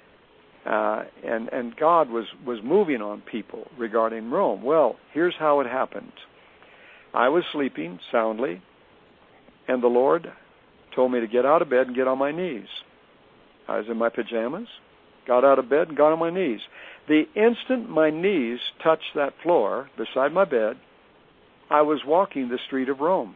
And God was moving on people regarding Rome. Well, here's how it happened. I was sleeping soundly, and the Lord told me to get out of bed and get on my knees. I was in my pajamas, got out of bed and got on my knees. The instant my knees touched that floor beside my bed, I was walking the street of Rome.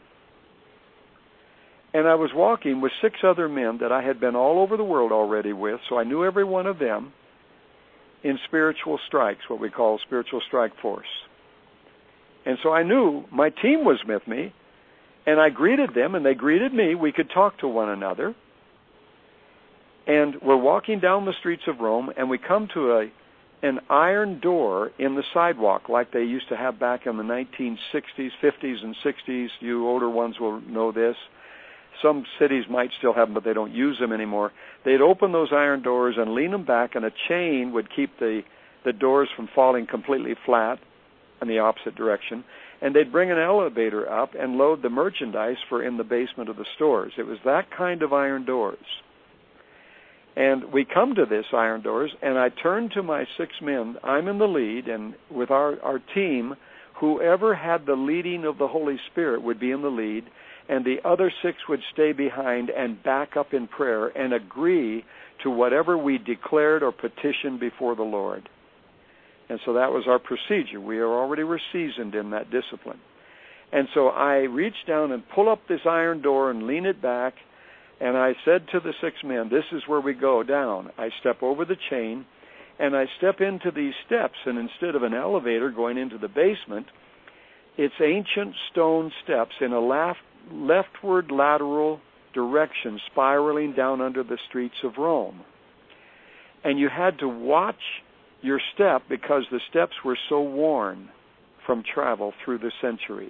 And I was walking with 6 other men that I had been all over the world already with, so I knew every one of them in spiritual strikes, what we call spiritual strike force. And so I knew my team was with me, and I greeted them, and they greeted me. We could talk to one another. And we're walking down the streets of Rome, and we come to an iron door in the sidewalk like they used to have back in the 1960s, 50s, and 60s. You older ones will know this. Some cities might still have them, but they don't use them anymore. They'd open those iron doors and lean them back, and a chain would keep the doors from falling completely flat in the opposite direction. And they'd bring an elevator up and load the merchandise for in the basement of the stores. It was that kind of iron doors. And we come to this iron doors, and I turn to my 6 men. I'm in the lead, and with our team, whoever had the leading of the Holy Spirit would be in the lead, and the other 6 would stay behind and back up in prayer and agree to whatever we declared or petitioned before the Lord. And so that was our procedure. We were seasoned in that discipline. And so I reach down and pull up this iron door and lean it back, and I said to the 6 men, this is where we go down. I step over the chain, and I step into these steps, and instead of an elevator going into the basement, it's ancient stone steps in a leftward lateral direction spiraling down under the streets of Rome. And you had to watch your step because the steps were so worn from travel through the centuries.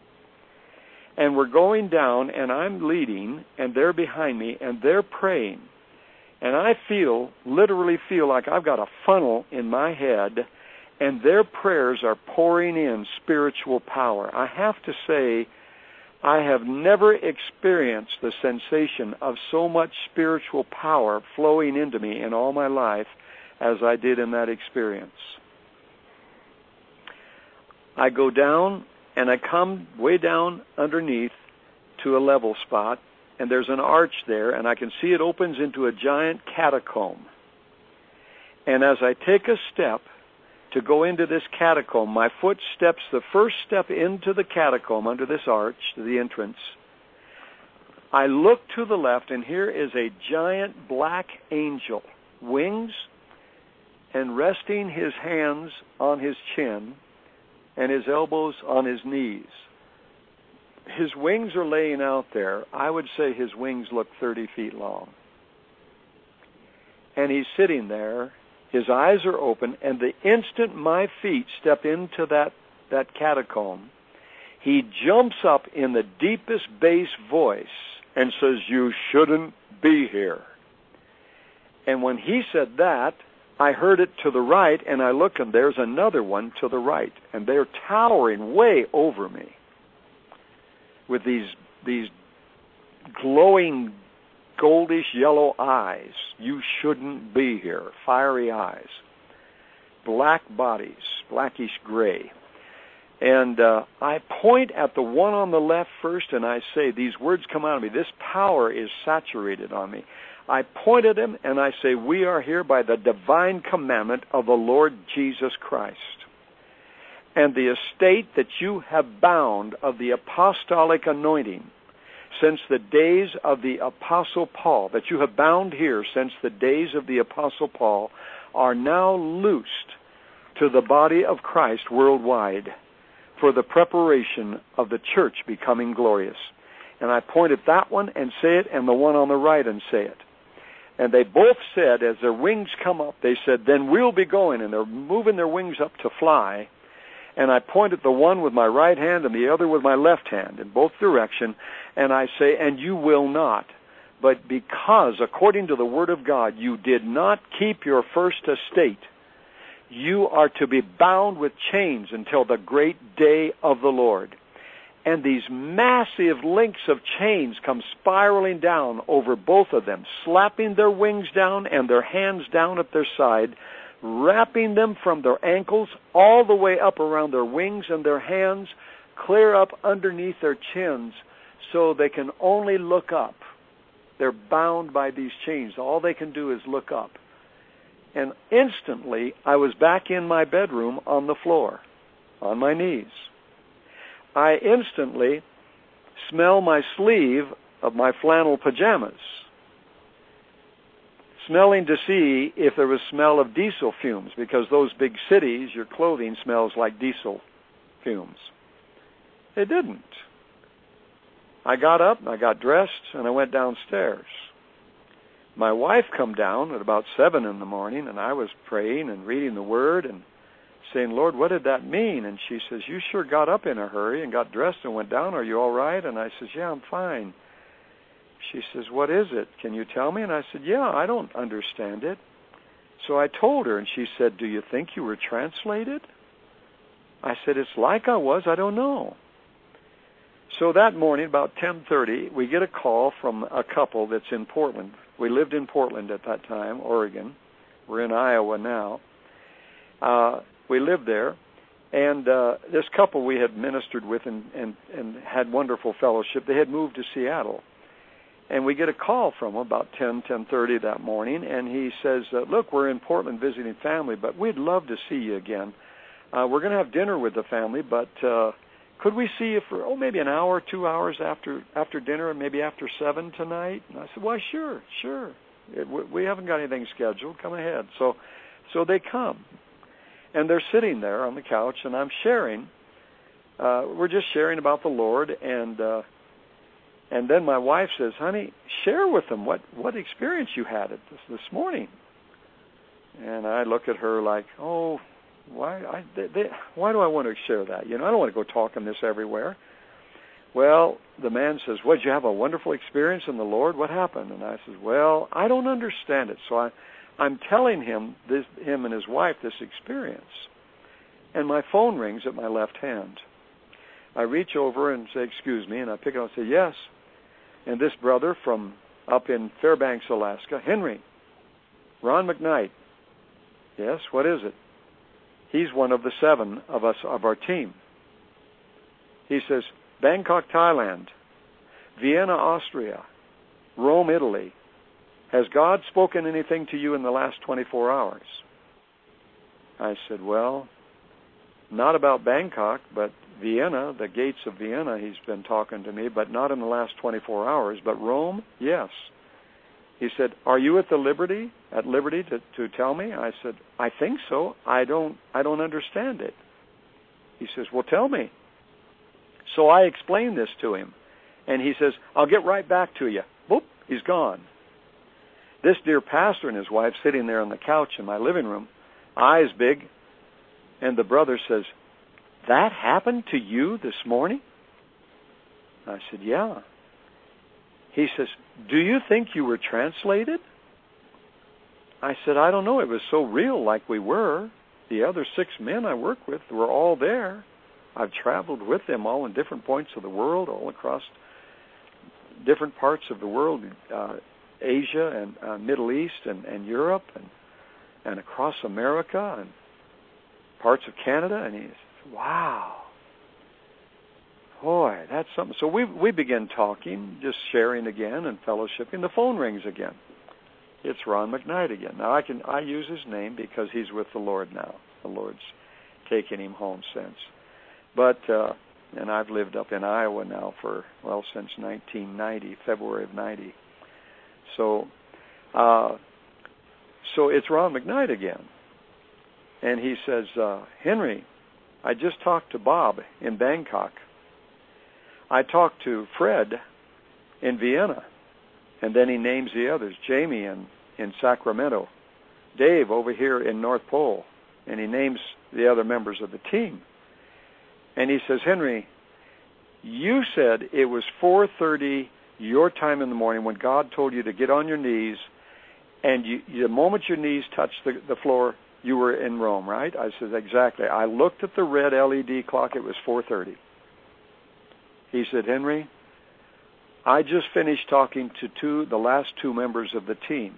And we're going down, and I'm leading, and they're behind me, and they're praying. And I literally feel like I've got a funnel in my head, and their prayers are pouring in spiritual power. I have to say, I have never experienced the sensation of so much spiritual power flowing into me in all my life as I did in that experience. I go down, and I come way down underneath to a level spot, and there's an arch there, and I can see it opens into a giant catacomb. And as I take a step to go into this catacomb, my foot steps the first step into the catacomb under this arch, to the entrance. I look to the left, and here is a giant black angel, wings, and resting his hands on his chin, and his elbows on his knees. His wings are laying out there. I would say his wings look 30 feet long. And he's sitting there. His eyes are open, and the instant my feet step into that catacomb, he jumps up in the deepest bass voice and says, "You shouldn't be here." And when he said that, I heard it to the right, and I look, and there's another one to the right, and they're towering way over me with these glowing goldish yellow eyes. You shouldn't be here. Fiery eyes. Black bodies, blackish gray. And I point at the one on the left first, and I say, these words come out of me. This power is saturated on me. I point at him, and I say, we are here by the divine commandment of the Lord Jesus Christ. And the estate that you have bound of the apostolic anointing since the days of the Apostle Paul, that you have bound here since the days of the Apostle Paul, are now loosed to the body of Christ worldwide for the preparation of the church becoming glorious. And I point at that one and say it, and the one on the right and say it. And they both said, as their wings come up, they said, then we'll be going. And they're moving their wings up to fly. And I point at the one with my right hand and the other with my left hand in both directions. And I say, and you will not. But because, according to the Word of God, you did not keep your first estate, you are to be bound with chains until the great day of the Lord. And these massive links of chains come spiraling down over both of them, slapping their wings down and their hands down at their side, wrapping them from their ankles all the way up around their wings and their hands, clear up underneath their chins, so they can only look up. They're bound by these chains. All they can do is look up. And instantly, I was back in my bedroom on the floor, on my knees. I instantly smell my sleeve of my flannel pajamas, smelling to see if there was smell of diesel fumes, because those big cities, your clothing smells like diesel fumes. It didn't. I got up, I got dressed, and I went downstairs. My wife come down at about 7 in the morning, and I was praying and reading the Word and saying, Lord, what did that mean? And she says, you sure got up in a hurry and got dressed and went down. Are you all right? And I says, yeah, I'm fine. She says, what is it? Can you tell me? And I said, yeah, I don't understand it. So I told her, and she said, do you think you were translated? I said, it's like I was. I don't know. So that morning, about 10:30, we get a call from a couple that's in Portland. We lived in Portland at that time, Oregon. We're in Iowa now. We lived there, and this couple we had ministered with and had wonderful fellowship. They had moved to Seattle. And we get a call from him about 10:30 that morning, and he says, look, we're in Portland visiting family, but we'd love to see you again. We're going to have dinner with the family, but could we see you for, maybe an hour, 2 hours after dinner, and maybe after 7 tonight? And I said, well, sure. We haven't got anything scheduled. Come ahead. So they come. And they're sitting there on the couch, and I'm sharing. We're just sharing about the Lord, and then my wife says, honey, share with them what experience you had this morning. And I look at her like, why do I want to share that? I don't want to go talking this everywhere. Well, the man says, did you have a wonderful experience in the Lord? What happened? And I says, well, I don't understand it. So I'm telling him and his wife this experience. And my phone rings at my left hand. I reach over and say, excuse me, and I pick it up and say, yes. And this brother from up in Fairbanks, Alaska, Henry, Ron McKnight. Yes, what is it? He's one of the 7 of us, of our team. He says, Bangkok, Thailand, Vienna, Austria, Rome, Italy. Has God spoken anything to you in the last 24 hours? I said, well, not about Bangkok, but Vienna, the gates of Vienna, he's been talking to me, but not in the last 24 hours. But Rome, yes. He said, are you at liberty to tell me? I said, I think so. I don't understand it. He says, well, tell me. So I explained this to him. And he says, I'll get right back to you. Boop, he's gone. This dear pastor and his wife sitting there on the couch in my living room, eyes big, and the brother says, that happened to you this morning? I said, yeah. He says, do you think you were translated? I said, I don't know. It was so real like we were. The other 6 men I work with were all there. I've traveled with them all in different points of the world, all across different parts of the world, Asia and Middle East and Europe and across America and parts of Canada. And he said, wow. Boy, that's something. So we began talking, just sharing again and fellowshipping. The phone rings again. It's Ron McKnight again. Now I use his name because he's with the Lord now. The Lord's taken him home since. But and I've lived up in Iowa now since 1990, February of 90. So it's Ron McKnight again. And he says, Henry, I just talked to Bob in Bangkok. I talked to Fred in Vienna. And then he names the others, Jamie in Sacramento, Dave over here in North Pole, and he names the other members of the team. And he says, Henry, you said it was 4:30 your time in the morning when God told you to get on your knees, and the moment your knees touched the floor, you were in Rome, right? I said, exactly. I looked at the red LED clock. It was 4:30. He said, Henry, I just finished talking to the last 2 members of the team.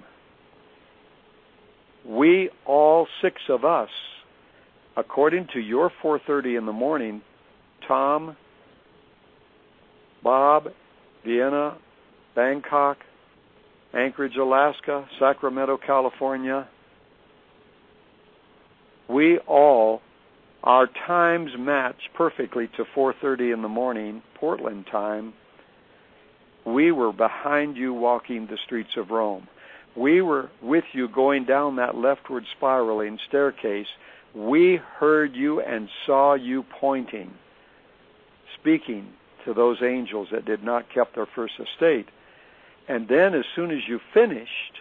We, all 6 of us, according to your 4:30 in the morning, Tom, Bob, Vienna, Bangkok, Anchorage, Alaska, Sacramento, California, we all, our times match perfectly to 4:30 in the morning, Portland time. We were behind you walking the streets of Rome. We were with you going down that leftward spiraling staircase. We heard you and saw you pointing, speaking to those angels that did not keep their first estate. And then as soon as you finished,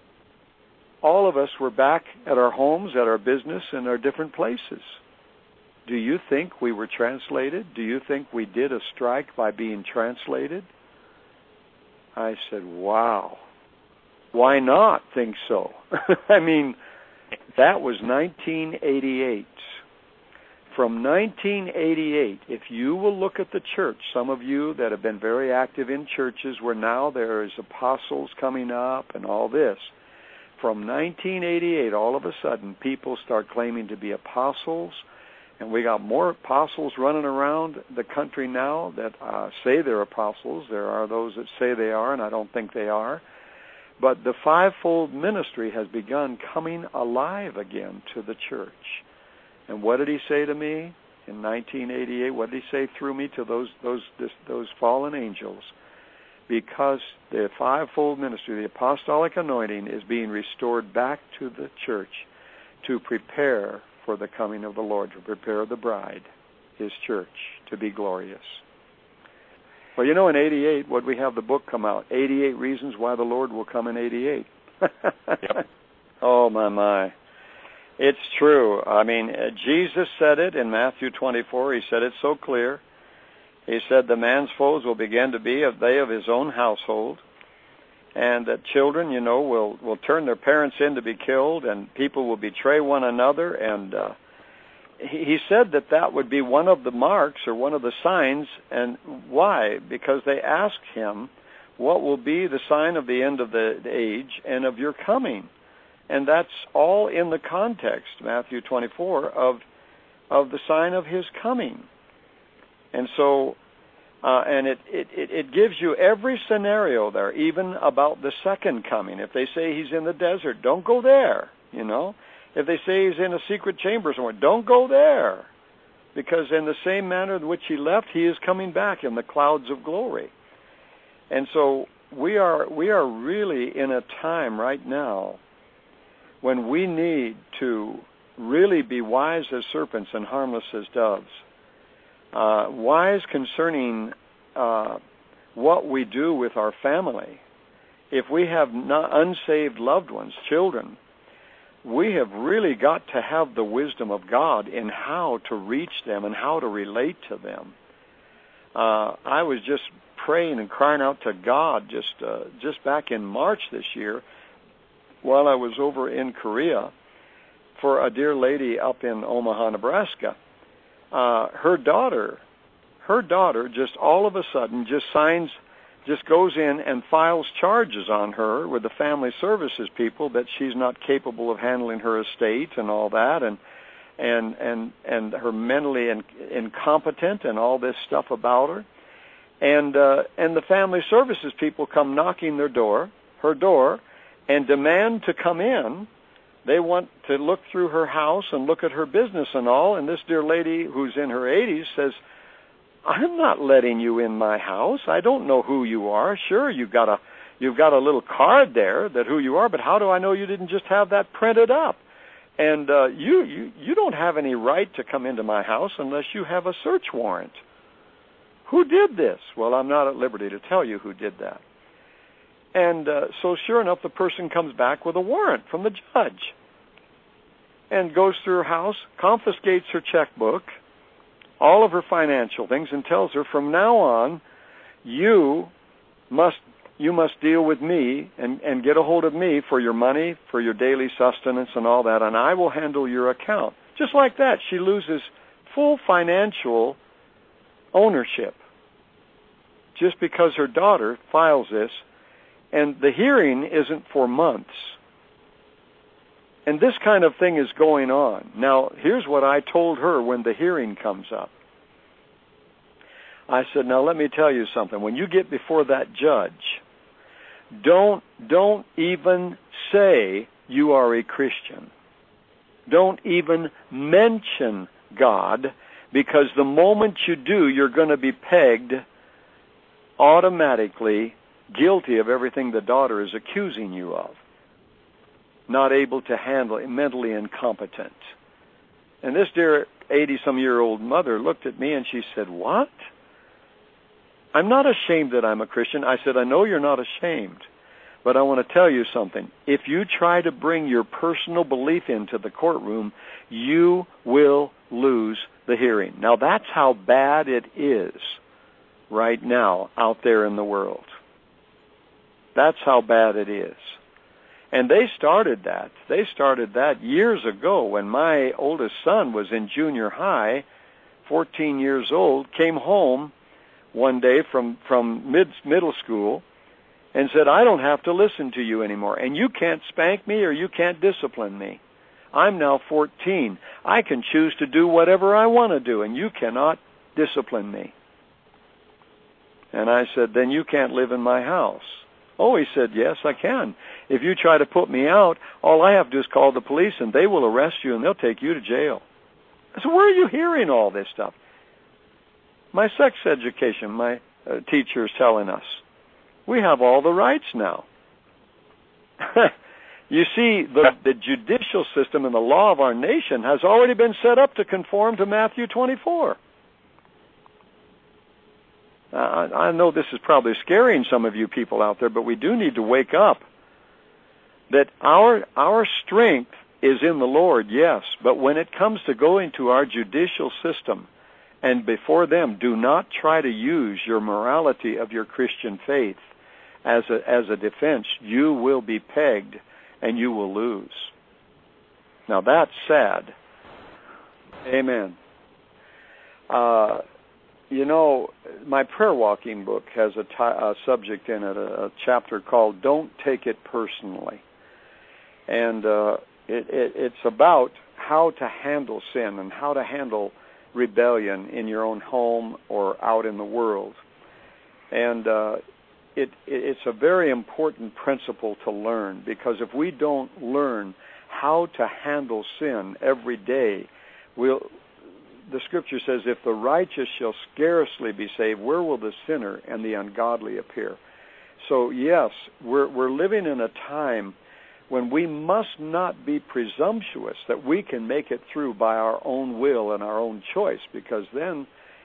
all of us were back at our homes, at our business, and our different places. Do you think we were translated? Do you think we did a strike by being translated? I said, wow. Why not think so? I mean, that was 1988. From 1988, if you will look at the church, some of you that have been very active in churches where now there is apostles coming up and all this, from 1988, all of a sudden, people start claiming to be apostles, and we got more apostles running around the country now that say they're apostles. There are those that say they are, and I don't think they are. But the fivefold ministry has begun coming alive again to the church. And what did he say to me in 1988? What did he say through me to those fallen angels? Because the fivefold ministry, the apostolic anointing, is being restored back to the church to prepare for the coming of the Lord, to prepare the bride, his church, to be glorious. Well, you know, in 88, what we have the book come out, 88 Reasons Why the Lord Will Come in 88. Yep. Oh, my. It's true. I mean, Jesus said it in Matthew 24. He said it so clear. He said the man's foes will begin to be they of his own household, and that children, you know, will turn their parents in to be killed, and people will betray one another. And he said that would be one of the marks or one of the signs. And why? Because they asked him, what will be the sign of the end of the age and of your coming? And that's all in the context, Matthew 24, of the sign of his coming. And so, and it gives you every scenario there, even about the second coming. If they say he's in the desert, don't go there, you know. If they say he's in a secret chamber somewhere, don't go there. Because in the same manner in which he left, he is coming back in the clouds of glory. And so we are really in a time right now when we need to really be wise as serpents and harmless as doves. wise concerning what we do with our family. If we have unsaved loved ones, children, we have really got to have the wisdom of God in how to reach them and how to relate to them. I was just praying and crying out to God just back in March this year while I was over in Korea for a dear lady up in Omaha, Nebraska. Her daughter just all of a sudden just goes in and files charges on her with the family services people that she's not capable of handling her estate and all that, and her mentally incompetent and all this stuff about her. And the family services people come knocking her door, and demand to come in. They want to look through her house and look at her business and all. And this dear lady who's in her 80s says, "I'm not letting you in my house. I don't know who you are. Sure, you've got a little card there that who you are, but how do I know you didn't just have that printed up? And you don't have any right to come into my house unless you have a search warrant. Who did this?" Well, I'm not at liberty to tell you who did that. And so sure enough, the person comes back with a warrant from the judge and goes through her house, confiscates her checkbook, all of her financial things, and tells her, "From now on, you must deal with me and get a hold of me for your money, for your daily sustenance and all that, and I will handle your account." Just like that, she loses full financial ownership just because her daughter files this, and the hearing isn't for months. And this kind of thing is going on. Now, here's what I told her when the hearing comes up. I said, "Now let me tell you something. When you get before that judge, don't even say you are a Christian. Don't even mention God, because the moment you do, you're going to be pegged automatically guilty of everything the daughter is accusing you of. Not able to handle it, mentally incompetent." And this dear 80-some-year-old mother looked at me and she said, "What? I'm not ashamed that I'm a Christian." I said, "I know you're not ashamed, but I want to tell you something. If you try to bring your personal belief into the courtroom, you will lose the hearing." Now, that's how bad it is right now out there in the world. That's how bad it is. And they started that. They started that years ago when my oldest son was in junior high, 14 years old, came home one day from middle school and said, "I don't have to listen to you anymore, and you can't spank me or you can't discipline me. I'm now 14. I can choose to do whatever I want to do, and you cannot discipline me." And I said, "Then you can't live in my house." "Oh," he said, "yes, I can. If you try to put me out, all I have to do is call the police, and they will arrest you, and they'll take you to jail." I said, "Where are you hearing all this stuff?" My sex education, my teacher is telling us. We have all the rights now. You see, the judicial system and the law of our nation has already been set up to conform to Matthew 24. I know this is probably scaring some of you people out there, but we do need to wake up. That our strength is in the Lord, yes, but when it comes to going to our judicial system, and before them, do not try to use your morality of your Christian faith as a defense. You will be pegged, and you will lose. Now that's sad. Amen. You know, my prayer walking book has a subject in it, a chapter called "Don't Take It Personally." And it's about how to handle sin and how to handle rebellion in your own home or out in the world. And it's a very important principle to learn, because if we don't learn how to handle sin every day, the Scripture says, "If the righteous shall scarcely be saved, where will the sinner and the ungodly appear?" So yes, we're living in a time when we must not be presumptuous that we can make it through by our own will and our own choice, because then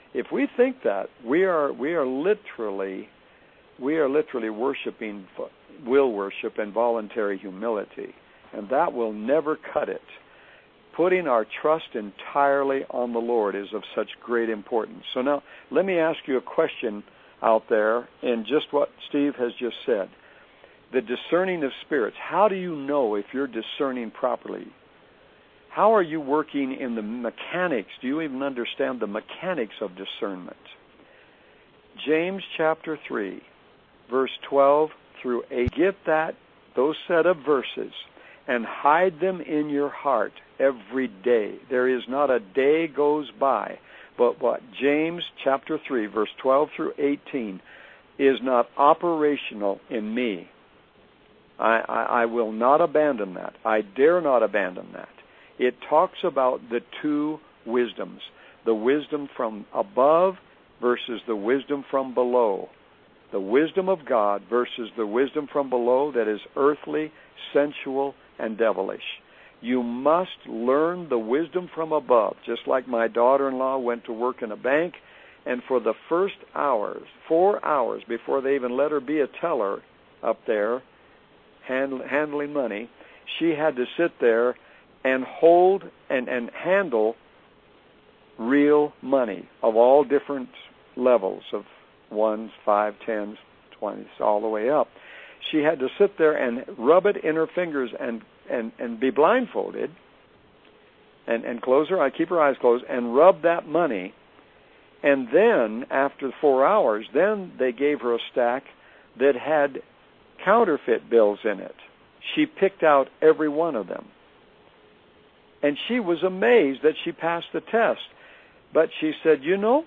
If we think that, we are literally worshiping will worship and voluntary humility, and that will never cut it. Putting our trust entirely on the Lord is of such great importance. So now, let me ask you a question out there in just what Steve has just said. The discerning of spirits. How do you know if you're discerning properly? How are you working in the mechanics? Do you even understand the mechanics of discernment? James chapter 3, verse 12 through 8. Get those set of verses and hide them in your heart every day. There is not a day goes by but what James chapter 3, verse 12 through 18 is not operational in me. I will not abandon that. I dare not abandon that. It talks about the two wisdoms, the wisdom from above versus the wisdom from below. The wisdom of God versus the wisdom from below that is earthly, sensual, and devilish. You must learn the wisdom from above, just like my daughter-in-law went to work in a bank, and for the first 4 hours before they even let her be a teller up there, handling money, she had to sit there and hold and handle real money of all different levels of 1s, 5, 10s, 20s, all the way up. She had to sit there and rub it in her fingers and be blindfolded and keep her eyes closed and rub that money. And then, after 4 hours, then they gave her a stack that had counterfeit bills in it. She picked out every one of them. And she was amazed that she passed the test. But she said,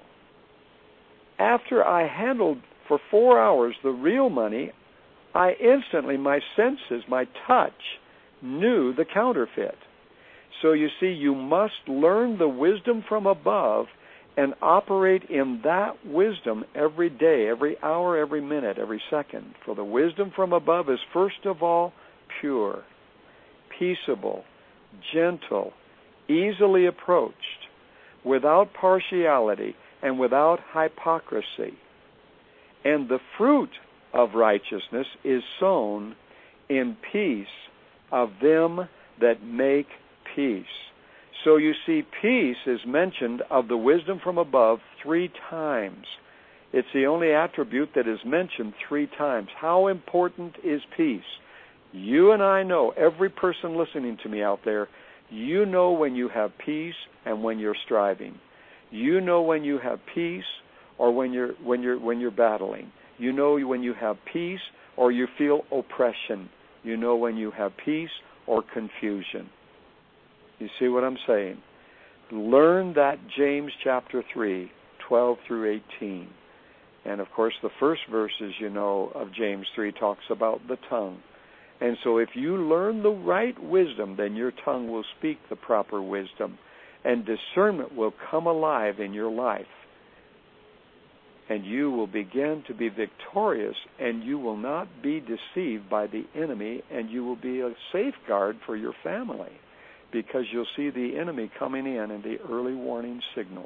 after I handled for 4 hours the real money, I instantly, my senses, my touch, knew the counterfeit. So you see, you must learn the wisdom from above and operate in that wisdom every day, every hour, every minute, every second. For the wisdom from above is first of all pure, peaceable, gentle, easily approached, without partiality and without hypocrisy. And the fruit of righteousness is sown in peace of them that make peace. So you see, peace is mentioned of the wisdom from above 3 times. It's the only attribute that is mentioned 3 times. How important is peace? You and I know, every person listening to me out there, you know when you have peace and when you're striving. You know when you have peace or when you're battling. You know when you have peace or you feel oppression. You know when you have peace or confusion. You see what I'm saying? Learn that James chapter 3, 12 through 18. And of course the first verses, of James 3 talks about the tongue. And so if you learn the right wisdom, then your tongue will speak the proper wisdom. And discernment will come alive in your life. And you will begin to be victorious, and you will not be deceived by the enemy, and you will be a safeguard for your family, because you'll see the enemy coming in the early warning signals.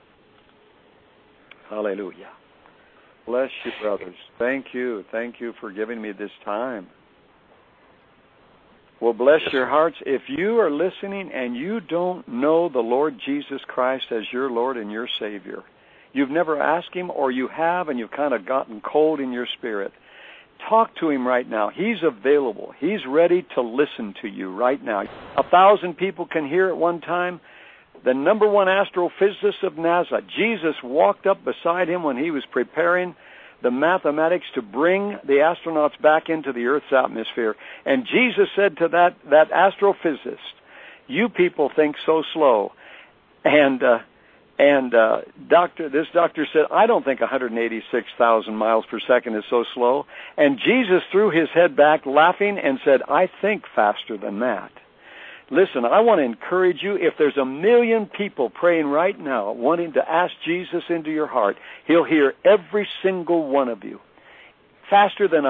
Hallelujah. Bless you, brothers. Thank you. Thank you for giving me this time. Well, bless your hearts. If you are listening and you don't know the Lord Jesus Christ as your Lord and your Savior, you've never asked Him, or you have and you've kind of gotten cold in your spirit, talk to Him right now. He's available. He's ready to listen to you right now. 1,000 people can hear at one time. The number one astrophysicist of NASA, Jesus walked up beside him when he was preparing the mathematics to bring the astronauts back into the Earth's atmosphere. And Jesus said to that astrophysicist, "You people think so slow." And this doctor said, "I don't think 186,000 miles per second is so slow." And Jesus threw his head back laughing and said, "I think faster than that." Listen, I want to encourage you, if there's 1 million people praying right now wanting to ask Jesus into your heart, He'll hear every single one of you. Faster than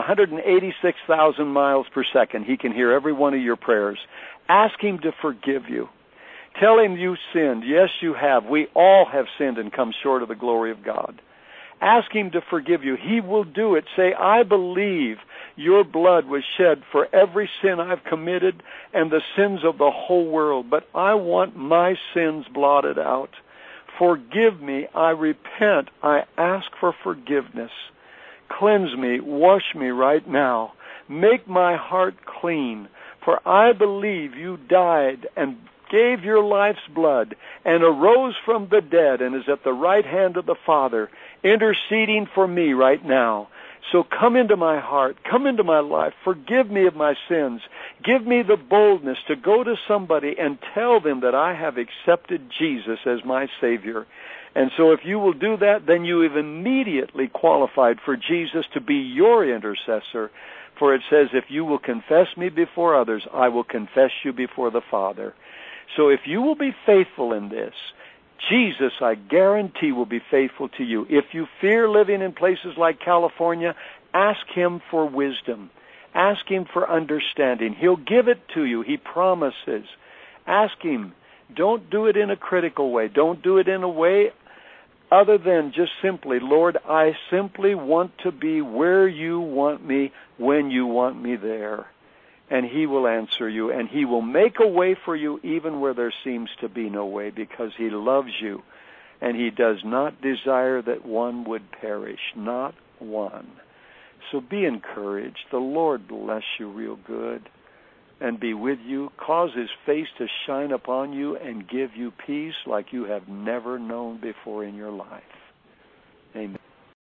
186,000 miles per second, He can hear every one of your prayers. Ask Him to forgive you. Tell him you sinned. Yes, you have. We all have sinned and come short of the glory of God. Ask him to forgive you. He will do it. Say, I believe your blood was shed for every sin I've committed and the sins of the whole world, but I want my sins blotted out. Forgive me. I repent. I ask for forgiveness. Cleanse me. Wash me right now. Make my heart clean. For I believe you died and gave your life's blood and arose from the dead and is at the right hand of the Father, interceding for me right now. So come into my heart, come into my life, forgive me of my sins, give me the boldness to go to somebody and tell them that I have accepted Jesus as my Savior. And so if you will do that, then you have immediately qualified for Jesus to be your intercessor. For it says, if you will confess me before others, I will confess you before the Father. So if you will be faithful in this, Jesus, I guarantee, will be faithful to you. If you fear living in places like California, ask him for wisdom. Ask him for understanding. He'll give it to you. He promises. Ask him. Don't do it in a critical way. Don't do it in a way other than just simply, Lord, I simply want to be where you want me when you want me there. And he will answer you, and he will make a way for you even where there seems to be no way, because he loves you, and he does not desire that one would perish, not one. So be encouraged. The Lord bless you real good and be with you, cause his face to shine upon you, and give you peace like you have never known before in your life.